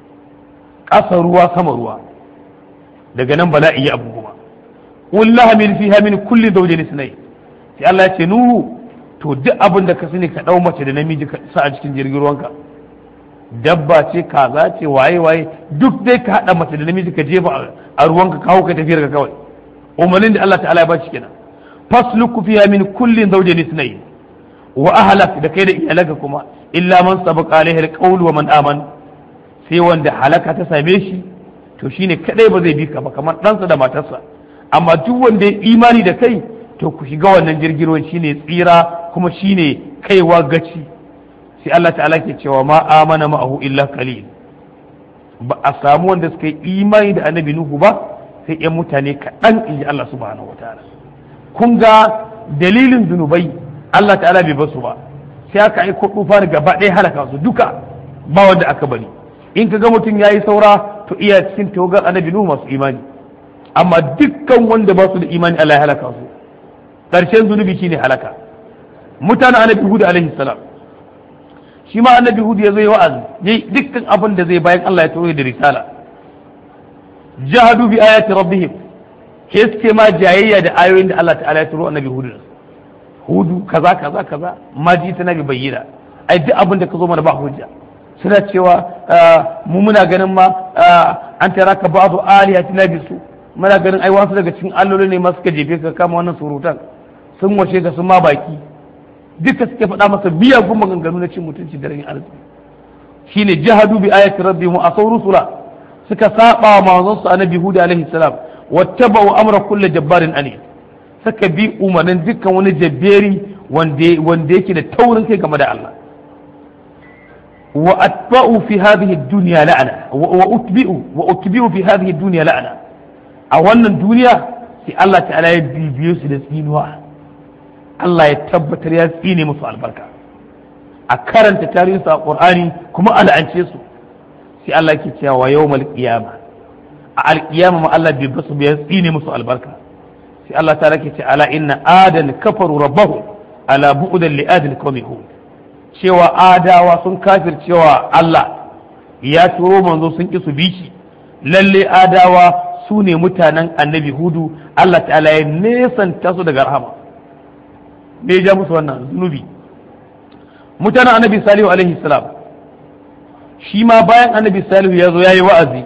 ƙasa ruwa sama ruwa, daga nan bala'i ya abu kuma. Wallahi min fiha min kulli zawjin isnay, sai Allah ya ce Nuhu to duk abin da ka sani ka dau mace da namiji ka sa a cikin jirgin ruwanka, dabba ce kaza ce waye waye duk dai ka hada mace da namiji ka jefa a ruwanka kawo ka tafiyar ka kawai. Umarnin da Allah ta'ala ya ba shi kenan. Fasluku fiha min kullin zawjin isnay wa ahlak, da kai da iyalanka kuma illa man sabaqa alaihi alqawl wa man aman, sai wanda halaka ta same shi to shine kadai ba zai bi ka ba kamar ɗansa da matarsa, amma duk wanda ya imani da kai to ku shiga wannan jirgin ruwan shine tsira kuma shine kaiwa gaci. Sai Allah ta'ala ke cewa ma amana ma'ahu illa qalil, ba a samu wanda suka yi imani da annabi Nuhu ba sai yan mutane kaɗan, inji Allah subhanahu wataala. Kun ga dalilin zunubai Allah ta'ala bai basu ba, sai aka aiko tufa gaba ɗaya halaka su duka ba wanda aka bari. In ka ga mutum yayi saura to iya cikin tawagar annabi Nuhu masu imani, amma dukkan wanda ba su da imani Allah ya halaka su. Ƙarshen zunubi shine halaka. Mutanen annabi Hud alaihi salam, shi ma annabi Hud ya zo ya wa'azi yayi dukkan abin da zai bayan Allah ya turo da risala. Jahadu bi ayati rabbihim, ke suke ma jayayya da ayoyin da Allah ta'ala ya turo annabi Hud. Hudu kaza kaza kaza ma ji ta nabi bayyana, ai duk abin da ka zo mana ba hujja. Suna cewa mu muna ganin ma an tara ka ba'du alihatina bisu, muna ganin ai wasu daga cikin alloli ne ma suka jefe ka kama wannan surutan, sun wace ka sun ma baki, duka suke faɗa masa miyagun maganganu na cin mutunci da rayin arziki. Shine jahadu bi ayati rabbihim wa asaw rusula, suka saba wa manzon su annabi Hud alaihi salam, wattaba'u amra kulli jabbarin anid, suka bi umarnin dukkan wani jabberi wanda wanda yake da taurin kai game da Allah. Wa atba'u fi hadhihi ad-dunya la'ana wa utbi'u wa utbi'u fi hadhihi ad-dunya la'ana, a wannan duniya sai Allah ta'ala ya bibiyo su da tsinuwa, Allah ya tabbatar ya tsine musu albarka, a karanta tarihin su a Qur'ani kuma al'ance su. Sai Allah ke cewa wa yawmal qiyama, a alqiyama ma Allah bai basu ya tsine musu albarka. Sai Allah ta'ala ke ce ala inna adan kafaru rabbahu ala bu'dan li adil qawmi hud, cewa adawa sun kafir cewa Allah ya turo manzo sun ki su bi shi, lalle adawa su ne mutanen annabi Hudu, Allah ta'ala ya nesanta su daga rahama. Me ya ja musu wannan zunubi? Mutanen annabi Salihu alaihi salam, shi ma bayan annabi Salihu ya zo ya yi wa'azi,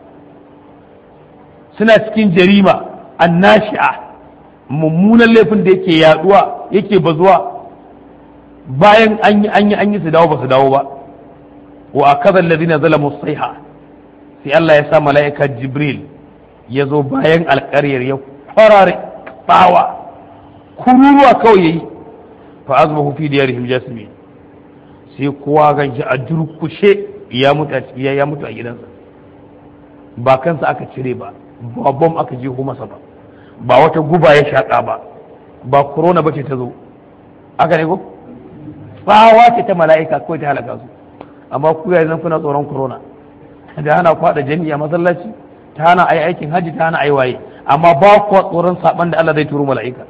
suna cikin jarima annashi'a, mummunan laifin da yake yaduwa yake bazuwa, bayan an yi an yi an yi su dawo ba su dawo ba wa akadha alladhina zalamu sayha sai Allah ya sa mala'ika Jibril ya zo bayan alƙaryar ya farare bawa kururuwa kawai yayi fa azbahu fi diyarihim jasmin sai kowa ganshi a durkushe ya mutu a ciki ya mutu a gidansa ba kansa aka cire ba ba bom aka je masa ba ba wata guba ya shaƙa ba ba corona bace ta zo aka ne ko tsawa ce ta mala'ika kawai ta halaka su amma ku yanzu kuna tsoron corona da hana kwada jami'a masallaci ta hana ai aikin haji ta hana ai waye amma ba ku tsoron saban da Allah zai turo mala'ika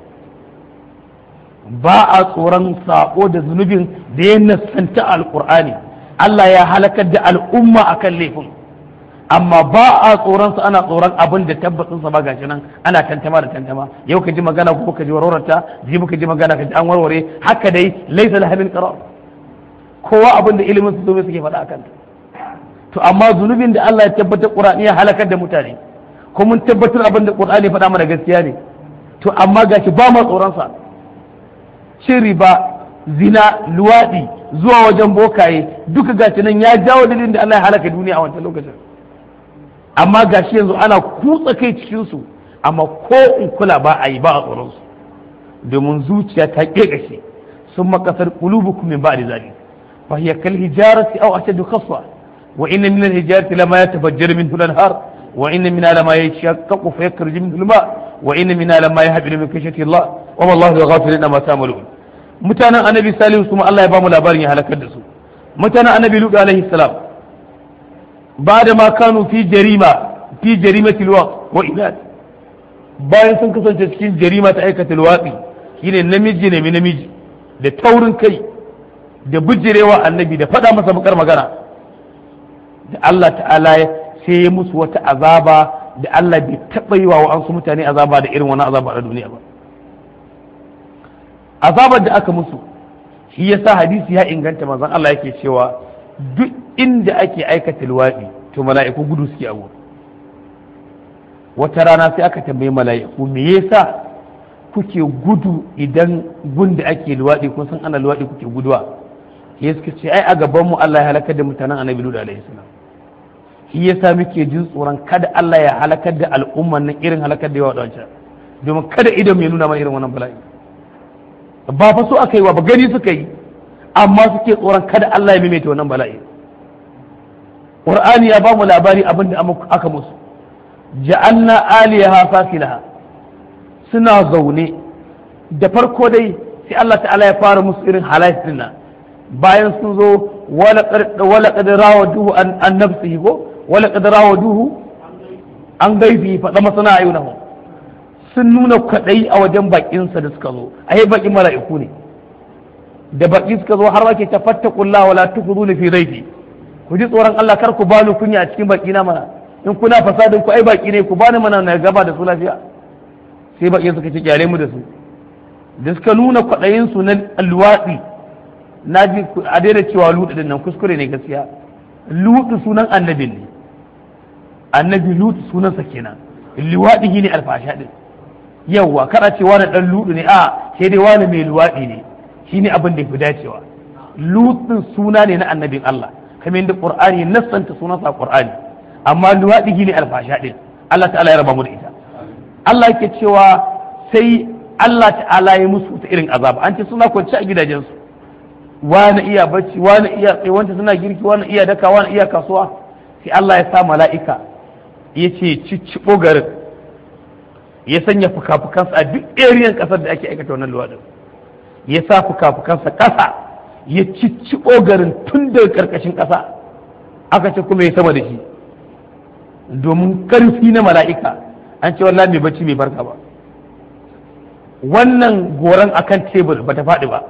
ba a tsoron sako da zunubin da ya nasanta alqur'ani Allah ya halakar da al'umma akan laifin amma ba a tsoron sa ana tsoron abin da tabbatsin sa ba gashi nan ana tantama da tantama yau ka ji magana ko ka ji warwarta ji muka ji magana ka ji an warware haka dai laysa laha min qarar kowa abin da ilimin su zo suke faɗa akan to amma zunubin da Allah ya tabbatar Qur'ani ya halakar da mutane ko mun tabbatar abin da Qur'ani ya faɗa mana gaskiya ne to amma gashi ba ma tsoron sa cin riba zina luwadi zuwa wajen bokaye duka gashi nan ya jawo dalilin da Allah ya halaka duniya a wancan lokacin amma gashi yanzu ana kutsa kai cikin su amma ko in kula ba a yi ba a tsoron su domin zuciya ta kekashe sun makasar qulubukum min ba'di zalik fa hiya kal hijarati aw ashaddu khaswa wa inna min al hijarati lama yatafajjaru minhu al anhar wa inna minha lama yashaqqaqu fa yakhruju minhu al ma wa inna minha lama yahbilu min khashyati Allah wa ma Allahu bighafilin amma ta'malun mutanen annabi salihu kuma Allah ya ba mu labarin ya halakar da su mutanen annabi lut alaihi salam بعد ما كانوا في جريمة في جريمة الوقت وإناد bayan sun kasance cikin jarima ta aikata luwaɗi shine namiji ne mai namiji da taurin kai da bijirewa annabi da faɗa masa bakar magana da Allah ta'ala sai ya musu wata azaba da Allah bai taɓa yi wa wa'ansu mutane azaba da irin wani azaba a duniya ba azabar da aka musu shi yasa hadisi ya inganta manzon Allah yake cewa duk inda ake aikata luwaɗi to mala'iku gudu suke a wurin wata rana sai aka tambayi mala'iku me yasa kuke gudu idan gunda ake luwaɗi kun san ana luwaɗi kuke guduwa ya suka ce ai a gaban mu Allah ya halakar da mutanen annabi Lut alaihi salam shi yasa muke jin tsoron kada Allah ya halakar da al'umman nan irin halakar da yawa da wancan domin kada idan ya nuna mana irin wannan bala'i ba fa so aka yi wa ba gani suka yi amma suke tsoron kada Allah ya maimaita wannan bala'i Qur'ani ya ba mu labari abinda aka musu ja'alna aliyaha safilaha suna zaune da farko dai sai Allah ta'ala ya fara musu irin halayen nan bayan sun zo wala qad rawaduhu an nafsihi ko wala qad rawaduhu an gaibi faɗa masana ayyunahu sun nuna kwaɗayi a wajen bakinsa da suka zo ai bakin mala'iku ne da baki suka zo har wake ta fattakullah wala tukhuduni fi dhayfi ku ji tsoron Allah kar ku bani kunya a cikin baki na mana in kuna fasadin ku ai baki ne ku bani mana na gaba da su lafiya sai baki suka ci kyare mu da su da suka nuna kwaɗayin su na alwadi na ji a daina cewa lutu din nan kuskure ne gaskiya lutu sunan annabin ne annabi lutu sunansa kenan luwadi ne alfasha din yawwa kada ce wani dan lutu ne a sai dai wani mai luwadi ne shine abin da fi dacewa lutsin suna ne na annabin Allah kamar yadda qur'ani nassanta sunansa qur'ani amma luwadi ne alfasha din Allah ta'ala ya raba mu da ita Allah yake cewa sai Allah ta'ala ya musu ta irin azaba an ce suna kwance a gidajensu wani iya bacci wani iya tsayuwanta suna girki wani iya daka wani iya kasuwa sai Allah ya sa mala'ika ya ce cicciɓo garin ya sanya fuka-fukansa a duk ariyan ƙasar da ake aikata wannan luwaɗin ya sa fuka-fukansa ƙasa ya cicciɓo garin tun daga ƙarƙashin ƙasa aka ce kuma ya sama da shi domin ƙarfi na mala'ika an ce wallahi mai bacci bai barka ba wannan goran akan tebur ba ta faɗi ba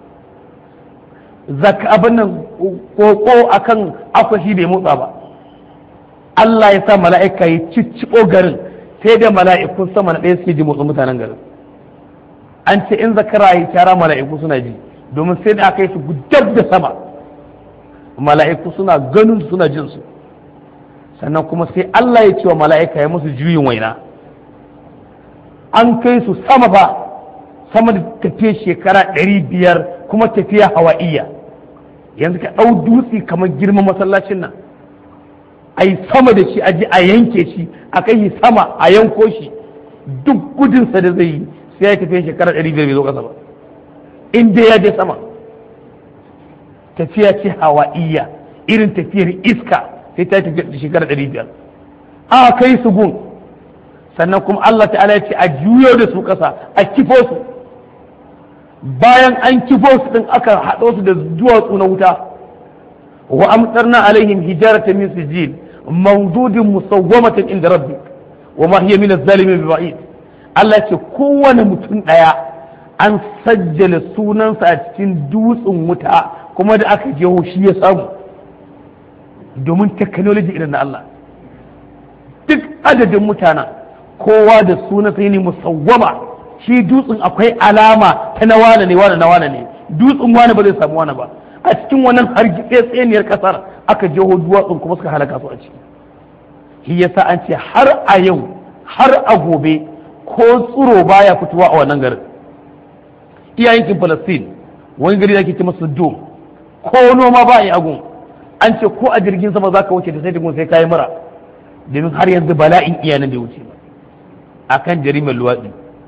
zaka abin nan koko akan akwashi bai motsa ba Allah ya sa mala'ika ya cicciɓo garin sai da mala'ikun sama na ɗaya suke ji motsin mutanen garin an ce in zakara yi tara mala'iku suna ji domin sai da aka yi su gudab da sama mala'iku suna ganin suna jin su sannan kuma sai Allah ya ce wa mala'ika ya musu juyin waina an kai su sama ba sama da tafiye shekara ɗari biyar kuma tafiya hawa'iyya. Yanzu ka ɗau dutse kamar girman masallacin nan a yi sama da shi a ji a yanke shi a kai shi sama a yanko shi duk gudunsa da zai yi sai ya tafiya shekara ɗari biyar bai zo ƙasa ba in dai ya je sama. Tafiya ce hawa'iyya irin tafiyar iska sai ta tafiya da shekara ɗari biyar a kai su gun sannan kuma Allah ta'ala ya ce a juyo da su ƙasa a kifo su bayan an kifo su din aka haɗo su da duwatsu na wuta wa amtarna alaihim hijaratan min sijil mawdudin musawwamatan inda rabbik wa ma hiya min az-zalimin bi ba'id. Allah ya ce kowane mutum ɗaya an sajjala sunansa a cikin dutsen wuta kuma da aka je shi ya samu domin technology irin na Allah. Duk adadin mutanen kowa da sunansa ne musawwama shi dutsen akwai alama ta na wane ne wane na wane ne dutsen wane ba zai samu wane ba a cikin wannan hargitse tseniyar kasar aka jeho duwatsun kuma suka halaka su a ciki. Shi yasa an ce har a yau har a gobe ko tsiro baya fitowa a wannan garin. Iya yankin Palestine wani gari da ke ce masa Dom ko noma ba a yi agun an ce ko a jirgin sama za ka wuce da sai digun sai kayi mura domin har yanzu bala'in iyanan bai wuce ba akan jarimar luwaɗi.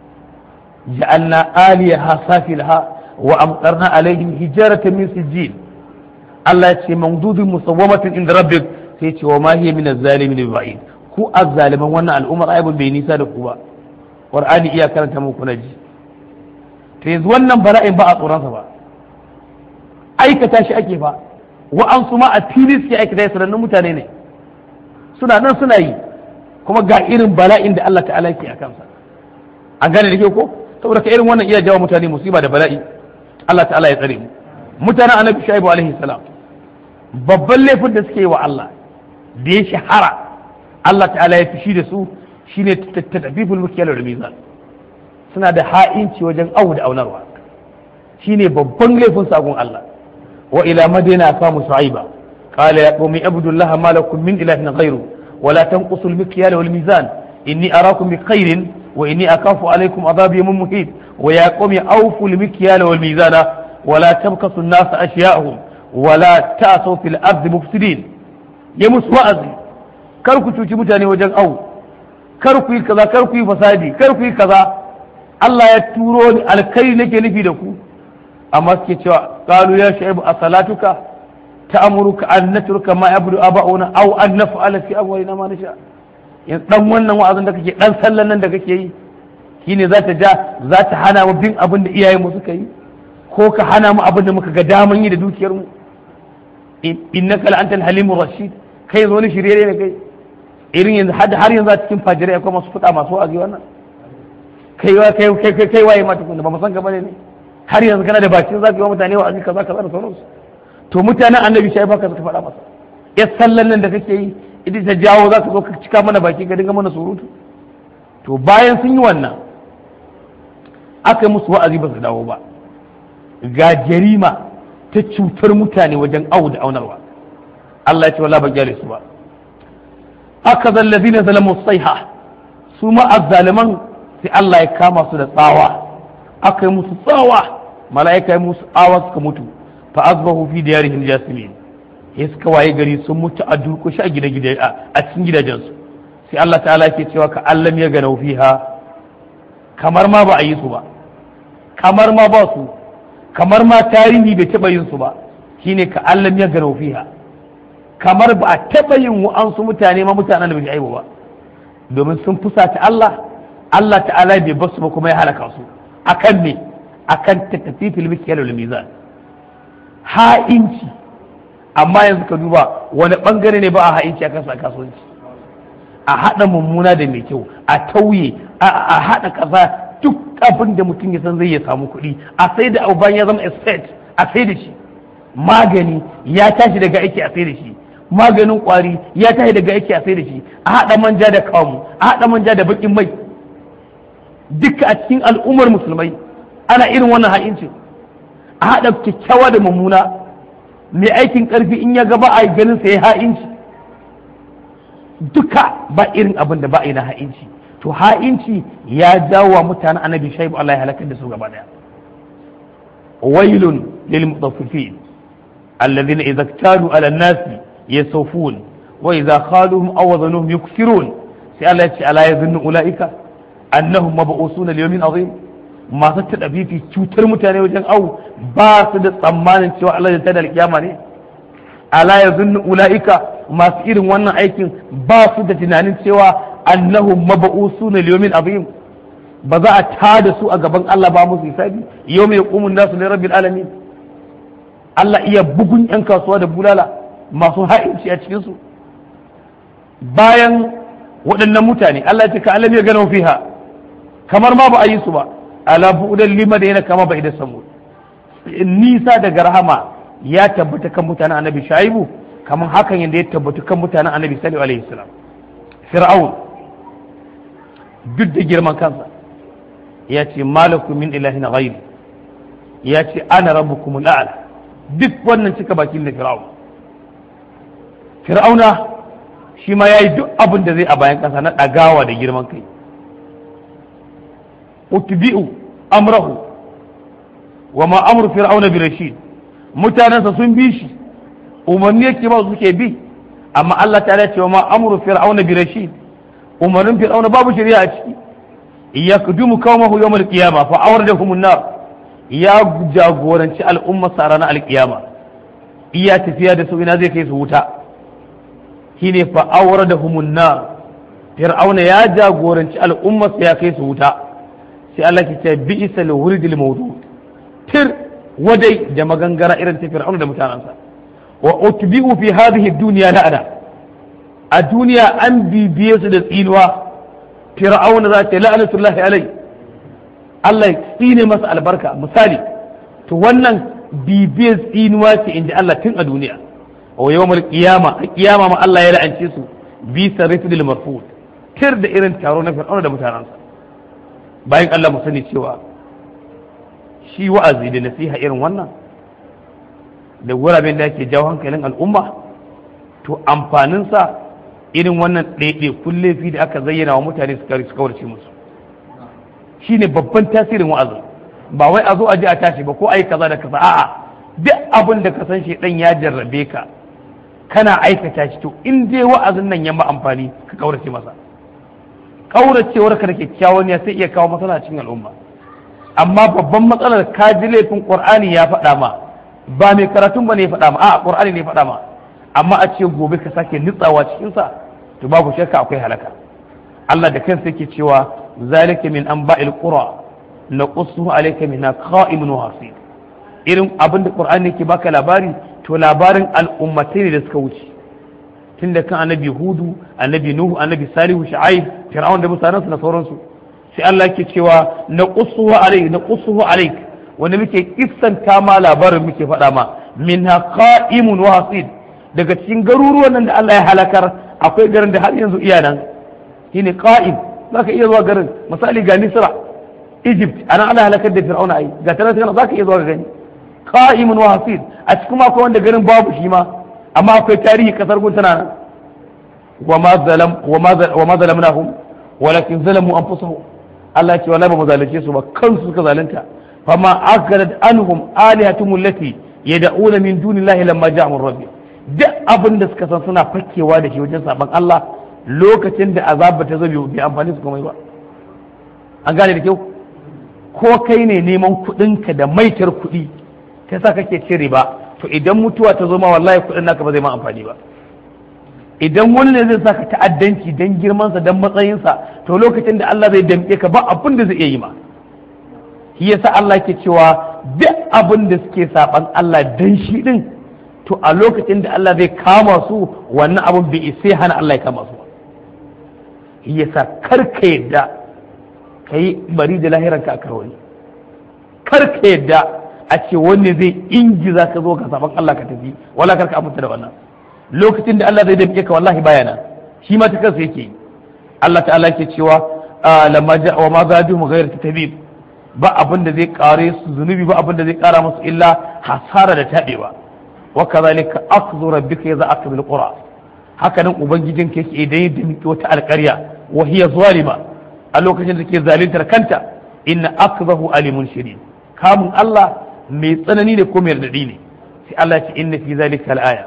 ja'alna aliyaha safilha wa amtarna alaihim hijaratan min sijil. Allah ya ce mamdudun musawwamatin inda rabbik sai ce wa ma hiya min az-zalimin bi ba'id. ku azzaliman wannan al'ummar aibun bai nisa da ku ba. Qur'ani iya karanta muku na ji to yanzu wannan bala'in ba a tsoronsa ba aikata shi ake ba wa'ansu ma a fili suke aikata sanannun mutane ne suna nan suna yi kuma ga irin bala'in da Allah ta'ala yake a kansa an gane da ke ko saboda ka irin wannan iya jawo mutane musiba da bala'i Allah ta'ala ya tsare mu. Mutanen annabi Shu'aibu alaihi salam babban laifin da suke yi wa Allah da ya shahara Allah ta'ala ya fishi da su shine tatafiful mikyal wal mizan. Suna da ha'inci wajen awu da aunarwa shine babban laifin sagon Allah. Wa ila madina qamu shu'aiba qala ya qaumi ibudullaha ma lakum min ilahin ghayru wa la tanqusu al mikyal wal mizan inni arakum bi khairin wa inni akafu alaykum adhabi yawmin muhit wa ya qaumi awfu al mikyal wal mizana wa la tabkasu an-nas ashya'ahum wa la ta'su fil ardi mufsidin. Ya musu wa'azi kar ku cuci mutane wajen awu kar ku yi kaza kar ku yi fasadi kar ku yi kaza Allah ya turo ni alkai nake nufi da ku amma suke cewa qalu ya shaibu asalatuka ta'muruka an natruka ma yabdu aba'una aw an naf'ala fi amwalina ma nasha. yan dan wannan wa'azin da kake dan sallan nan da kake yi shine za ta ja za ta hana mu bin abin da iyayen mu suka yi ko ka hana mu abin da muka ga daman yi da dukiyar mu. innaka la antal halimur rashid kai zo ni shirye ne kai irin yanzu har yanzu a cikin fajirai akwai masu fuda masu wa'azi wannan kai wa kai kai kai waye mata kun ba mu san ka bane ne har yanzu kana da bakin zaka yi wa mutane wa'azi kaza kaza da sauransu. To mutanen annabi shi baka suka faɗa masa ya sallan nan da kake yi idan ta jawo za ka zo ka cika mana baki ka dinga mana surutu. To bayan sun yi wannan aka yi musu wa'azi ba su dawo ba ga jarima ta cutar mutane wajen awu da aunarwa. Allah ya ce wala ba gyale su ba. aka zallazi na zalamu saiha su ma azzaliman sai Allah ya kama su da tsawa aka yi musu tsawa mala'ika yi musu tsawa suka mutu fa azbahu fi diyarihim jasimin ya suka waye gari sun mutu a durƙushi a gida gida a cikin gidajensu sai Allah ta'ala ke cewa ka allam ya gana fiha kamar ma ba a yi su ba kamar ma ba su kamar ma tarihi bai taɓa yin su ba shine ka allam ya gana fiha kamar ba a taɓa yin wa'ansu mutane ma mutanen da bai aibu ba domin sun fusata Allah Allah ta'ala bai basu ba kuma ya halaka su akan ne akan tattafifil mikyal wal mizan ha'inci amma yanzu ka duba wani bangare ne ba a ha'inci akan sa kasuwanci a haɗa mummuna da mai kyau a tauye a haɗa kaza duk abin da mutum ya san zai ya samu kuɗi a sai da abu bayan ya zama estate a sai da shi magani ya tashi daga aiki a sai da shi maganin kwari ya tashi daga aiki a sai da shi a haɗa manja da kamu a haɗa manja da baƙin mai duka a cikin al'ummar musulmai ana irin wannan ha'incin a haɗa kyakkyawa da mummuna mai aikin ƙarfi in ya gaba a ganin sa ya ha'inci duka ba irin abin da ba a yi na ha'inci to ha'inci ya jawo wa mutanen annabi shaibu Allah ya halakar da su gaba daya wailun lil mutaffifin alladhina idza iktalu ala an-nasi yasawfun wa idza khaluhum aw wazanuhum yukfirun sai Allah ya ce ala yazunnu ulaika annahum mab'usuna li yawmin azim masu tadafifi cutar mutane wajen au ba su da tsammanin cewa Allah ya tada alkiyama ne ala yazunnu ulaika masu irin wannan aikin ba su da tunanin cewa annahum mab'usuna li yawmin azim ba za a tada su a gaban Allah ba musu hisabi yawma yaqumun nasu li rabbil alamin Allah iya bugun yan kasuwa da bulala masu ha'inci a cikin su bayan waɗannan mutane Allah ya ce ka alam ya gano fiha kamar ma ba a yi su ba ala bu'udan lima da yana kama ba idan samu nisa daga rahama ya tabbata kan mutanen annabi shaibu kamar hakan yadda ya tabbata kan mutanen annabi sallallahu alaihi wasallam fir'aun duk da girman kansa ya ce malakum min ilahin ghairi ya ce ana rabbukum al'ala duk wannan cika bakin da fir'aun fir'auna shi ma yayi duk abin da zai a bayan kasa na dagawa da girman kai utbi'u amrahu wa ma amru fir'auna bi rashid mutanansa sun bi shi umarni yake ba suke bi amma Allah ta'ala ce wa ma amru fir'auna bi rashid umarnin fir'auna babu shari'a a ciki yakdumu qaumahu yawm al-qiyamah fa awradahum an-nar ya jagoranci al'umma sa ranar al-qiyama iya tafiya da su ina zai kai su wuta shine fa awradahum an-nar fir'auna ya jagoranci al'umma sa ya kai su wuta sai Allah ke ce bi isal wuridil mawdud tir wadai da magangara irin ta fir'auna da mutanansa wa utbi'u fi hadhihi dunya la'ana a duniya an bibiye su da tsinuwa fir'auna za ta la'anatullahi alai Allah ya tsine masa albarka misali to wannan bibiyar tsinuwa ce inda Allah tun a duniya wa yawmal qiyama a qiyama ma Allah ya la'ance su bi sarifil marfud tir da irin taro na fir'auna da mutanansa bayan Allah mu sani cewa shi wa'azi da nasiha irin wannan da guraben da yake jawo hankalin al'umma to amfaninsa irin wannan ɗaiɗaikun laifi da aka zayyana wa mutane su kawarce musu shi ne babban tasirin wa'azin ba wai a zo a ji a tashi ba ko a yi kaza da kaza a'a duk abin da ka san shi ɗan ya jarrabe ka kana aikata shi to in dai wa'azin nan ya ma amfani ka kaurace masa kauracewar ka da kyakkyawan ya sai iya kawo matsala cikin al'umma amma babban matsalar ka ji laifin qur'ani ya faɗa ma ba mai karatun ba ne ya faɗa ma a'a qur'ani ne ya faɗa ma amma a ce gobe ka sake nitsawa cikin sa to babu shakka akwai halaka Allah da kansa yake cewa zalika min anba'il qura naqussuhu alayka min qa'imun wa hasid irin abinda qur'ani yake baka labari to labarin al'ummatai ne da suka wuce tunda kan annabi hudu annabi nuhu annabi salihu shu'aib fir'aun da mutanansa da sauransu sai Allah yake cewa naqussuhu alayka naqussuhu alayka wanda muke kissanta ma labarin muke faɗa ma minha qa'imun wa hasid daga cikin garuruwan nan da Allah ya halakar akwai garin da har yanzu iya nan shine qa'im zaka iya zuwa garin misali ga Misra Egypt ana Allah halakar da Fir'auna ai ga tana tana zaka iya zuwa ga gani qa'imun wa hasid a cikin ma akwai wanda garin babu shi ma amma akwai tarihi kasar gun tana nan wa ma zalam wa ma wa ma zalamnahum walakin zalamu anfusahum Allah ya ce wallahi ba mu zalunce su ba kansu suka zalunta fama akadat anhum alihatum allati yad'una min dunillahi lamma ja'a min rabbi duk abin da suka san suna fakewa da shi wajen saban Allah lokacin da azaba ta zo bai amfani su komai ba an gane da kyau ko kai ne neman kuɗinka da maitar kuɗi ta sa kake cin riba to idan mutuwa ta zo ma wallahi kuɗin naka ba zai ma amfani ba idan wani ne zai saka ta'addanci dan girmansa dan matsayinsa to lokacin da Allah zai damƙe ka ba abin da zai iya yi ma shi yasa Allah ke cewa duk abin da suke saban Allah dan shi din to a lokacin da Allah zai kama su wannan abin bai isa hana Allah ya kama su ba shi yasa kar ka yadda kai bari da lahiranka a karwani kar ka yadda a ce wanne zai ingiza ka zo ka saban Allah ka tafi wala kar ka aminta da wannan lokacin da Allah zai damke ka wallahi baya nan shi ma ta kansa yake Allah ta'ala yake cewa lamma ja'a wa ma zaduhum ghayr tatabib ba abin da zai kare su zunubi ba abin da zai kara musu illa hasara da tabewa wa kadhalika akhdhu rabbika idza akhadha alqura haka nan ubangijin ka yake idan ya dinki wata alƙarya wa hiya zalima a lokacin da ke zaluntar kanta inna akhdahu alimun shadid kamun Allah mai tsanani ne ko mai radadi ne sai Allah ya ce inna fi zalika al-aya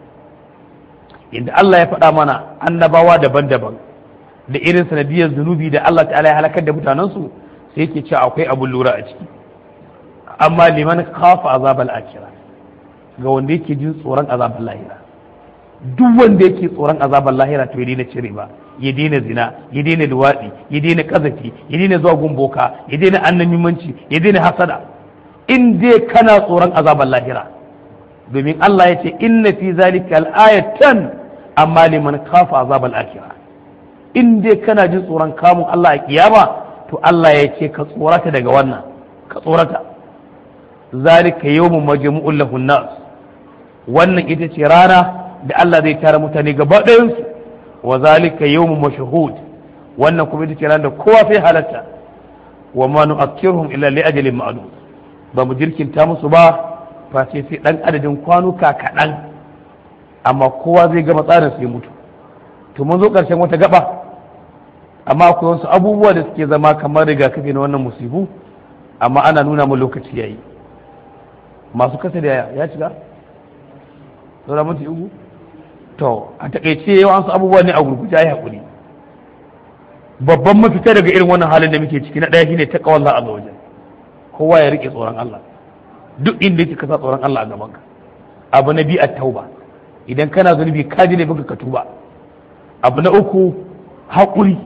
inda Allah ya faɗa mana annabawa daban-daban da irin sanadiyar zunubi da Allah ta'ala ya halakar da mutanensu sai yake cewa akwai abun lura a ciki amma liman khafa azabal akhirah ga wanda yake jin tsoron azabal lahira duk wanda yake tsoron azabal lahira to ya daina cire ba ya daina zina ya daina luwaɗi ya daina kazafi ya daina zuwa gumboka ya daina annamimanci ya daina hasada in dai kana tsoron azabal lahira domin Allah ya ce inna fi zalika al-ayatan amma liman khafa azabal akhirah in dai kana jin tsoron kamun Allah a kiyama to Allah ya ce ka tsorata daga wannan ka tsorata zalika yawmun majmu'un lahu nas wannan ita ce rana da Allah zai tara mutane gaba ɗayan su wa zalika yawmun mashhud wannan kuma ita ce rana da kowa sai halatta wa ma nu'akkiruhum illa li ajalin ma'lum ba mu jirkinta musu ba face sai dan adadin kwanuka kaɗan amma kowa zai gama tsarin sai mutu to mun zo ƙarshen wata gaba amma akwai wasu abubuwa da suke zama kamar rigakafi na wannan musibu amma ana nuna mu lokaci yayi masu kasa da ya shiga saura minti uku to a takaice yawan su abubuwa ne a gurguje ayi hakuri babban mafita daga irin wannan halin da muke ciki na ɗaya shine ta kawalla a wajen kowa ya rike tsoron Allah duk inda yake kasa tsoron Allah a gaban ka abu na biyu at-tauba idan kana zunubi ka ji ne baka ka tuba abu na uku haƙuri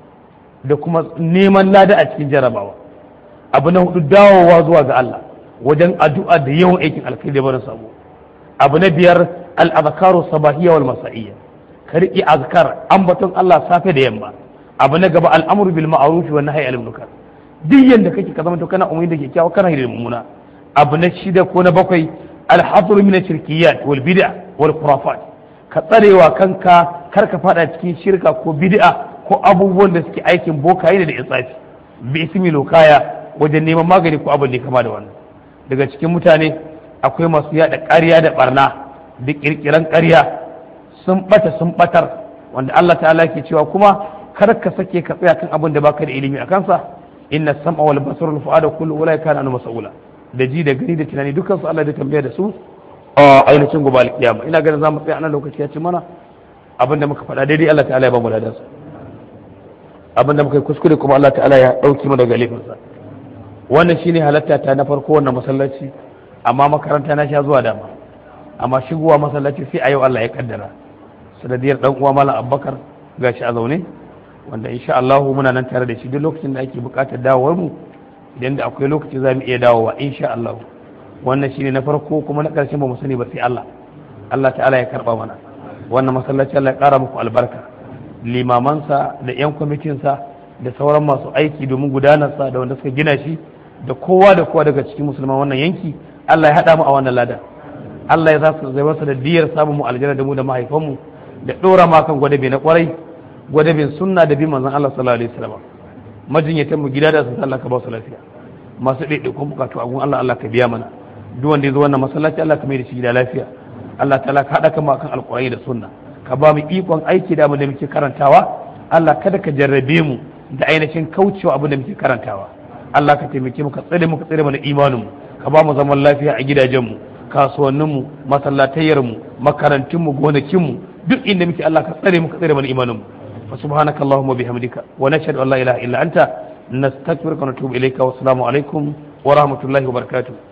da kuma neman lada a cikin jarabawa abu na hudu dawowa zuwa ga Allah wajen addu'a da yawan aikin alkhairi da barin sabo abu na biyar al-azkaru sabahiyya wal masa'iyya ka riƙe azkar ambaton Allah safe da yamma abu na gaba al'amru bil ma'ruf wa nahyi anil munkar duk yanda kake ka zama to kana umarni da kyakkyawa kana hidda mummuna abu na shida ko na bakwai al-hadr min ash-shirkiyat wal bid'a wal khurafat ka tsarewa kanka kar ka fada cikin shirka ko bid'a ko abubuwan da suke aikin bokaye da itsafi bi ismi lokaya wajen neman magani ko abin da kama da wannan daga cikin mutane akwai masu yada ƙarya da barna da kirkiran ƙarya sun bata sun batar wanda Allah ta'ala ke cewa kuma kar ka sake ka tsaya kan abin da baka da ilimi a kansa inna sam'a wal basara wal fu'ada kullu ulai kana anu mas'ula da ji da gani da tunani dukkan su Allah da tambaya da su a ainihin gobe alkiyama ina ganin zamu tsaya a nan lokaci ya ci mana abin da muka faɗa daidai Allah ta'ala ya ba mu ladan sa abin da muka yi kuskure kuma Allah ta'ala ya dauki mu daga laifinsa wannan shine halatta ta na farko wannan masallaci amma makaranta na sha zuwa dama amma shigowa masallaci sai a yau Allah ya kaddara sanadiyar dan uwa malam Abubakar gashi a zaune wanda insha Allah muna nan tare da shi duk lokacin da ake buƙatar dawowar mu idan da akwai lokaci za mu iya dawowa insha Allah wannan shine na farko kuma na ƙarshen ba mu sani ba sai Allah Allah ta'ala ya karba mana wannan masallaci Allah ya ƙara muku albarka limamansa da yan kwamitinsa da sauran masu aiki domin gudanarsa da wanda suka gina shi da kowa da kowa daga cikin musulman wannan yanki Allah ya haɗa mu a wannan lada Allah ya za su zai masa da diyar samun mu aljanna da mu da mahaifanmu da ɗora ma kan gwadabe na kwarai gwadabin sunna da bi manzon Allah sallallahu alaihi wasallam majinyatan mu gida da sun Allah ka ba su lafiya masu ɗaiɗaikun bukatu a gun Allah Allah ka biya mana duk wanda ya zo wannan masallaci Allah ka mai da shi gida lafiya Allah ta'ala ka haɗa kan mu akan alƙur'ani da sunna ka ba mu ikon aiki da abin da muke karantawa Allah kada ka jarrabe mu da ainihin kaucewa abin da muke karantawa Allah ka taimake mu ka tsare mu ka tsare mana imanin mu ka ba mu zaman lafiya a gidajen mu kasuwannin mu masallatayyar mu makarantun mu gonakin mu duk inda muke Allah ka tsare mu ka tsare mana imanin mu fa subhanakallahumma bihamdika wa nashhadu an la ilaha illa anta nastaghfiruka wa natubu ilayka wa assalamu alaikum wa rahmatullahi wa barakatuh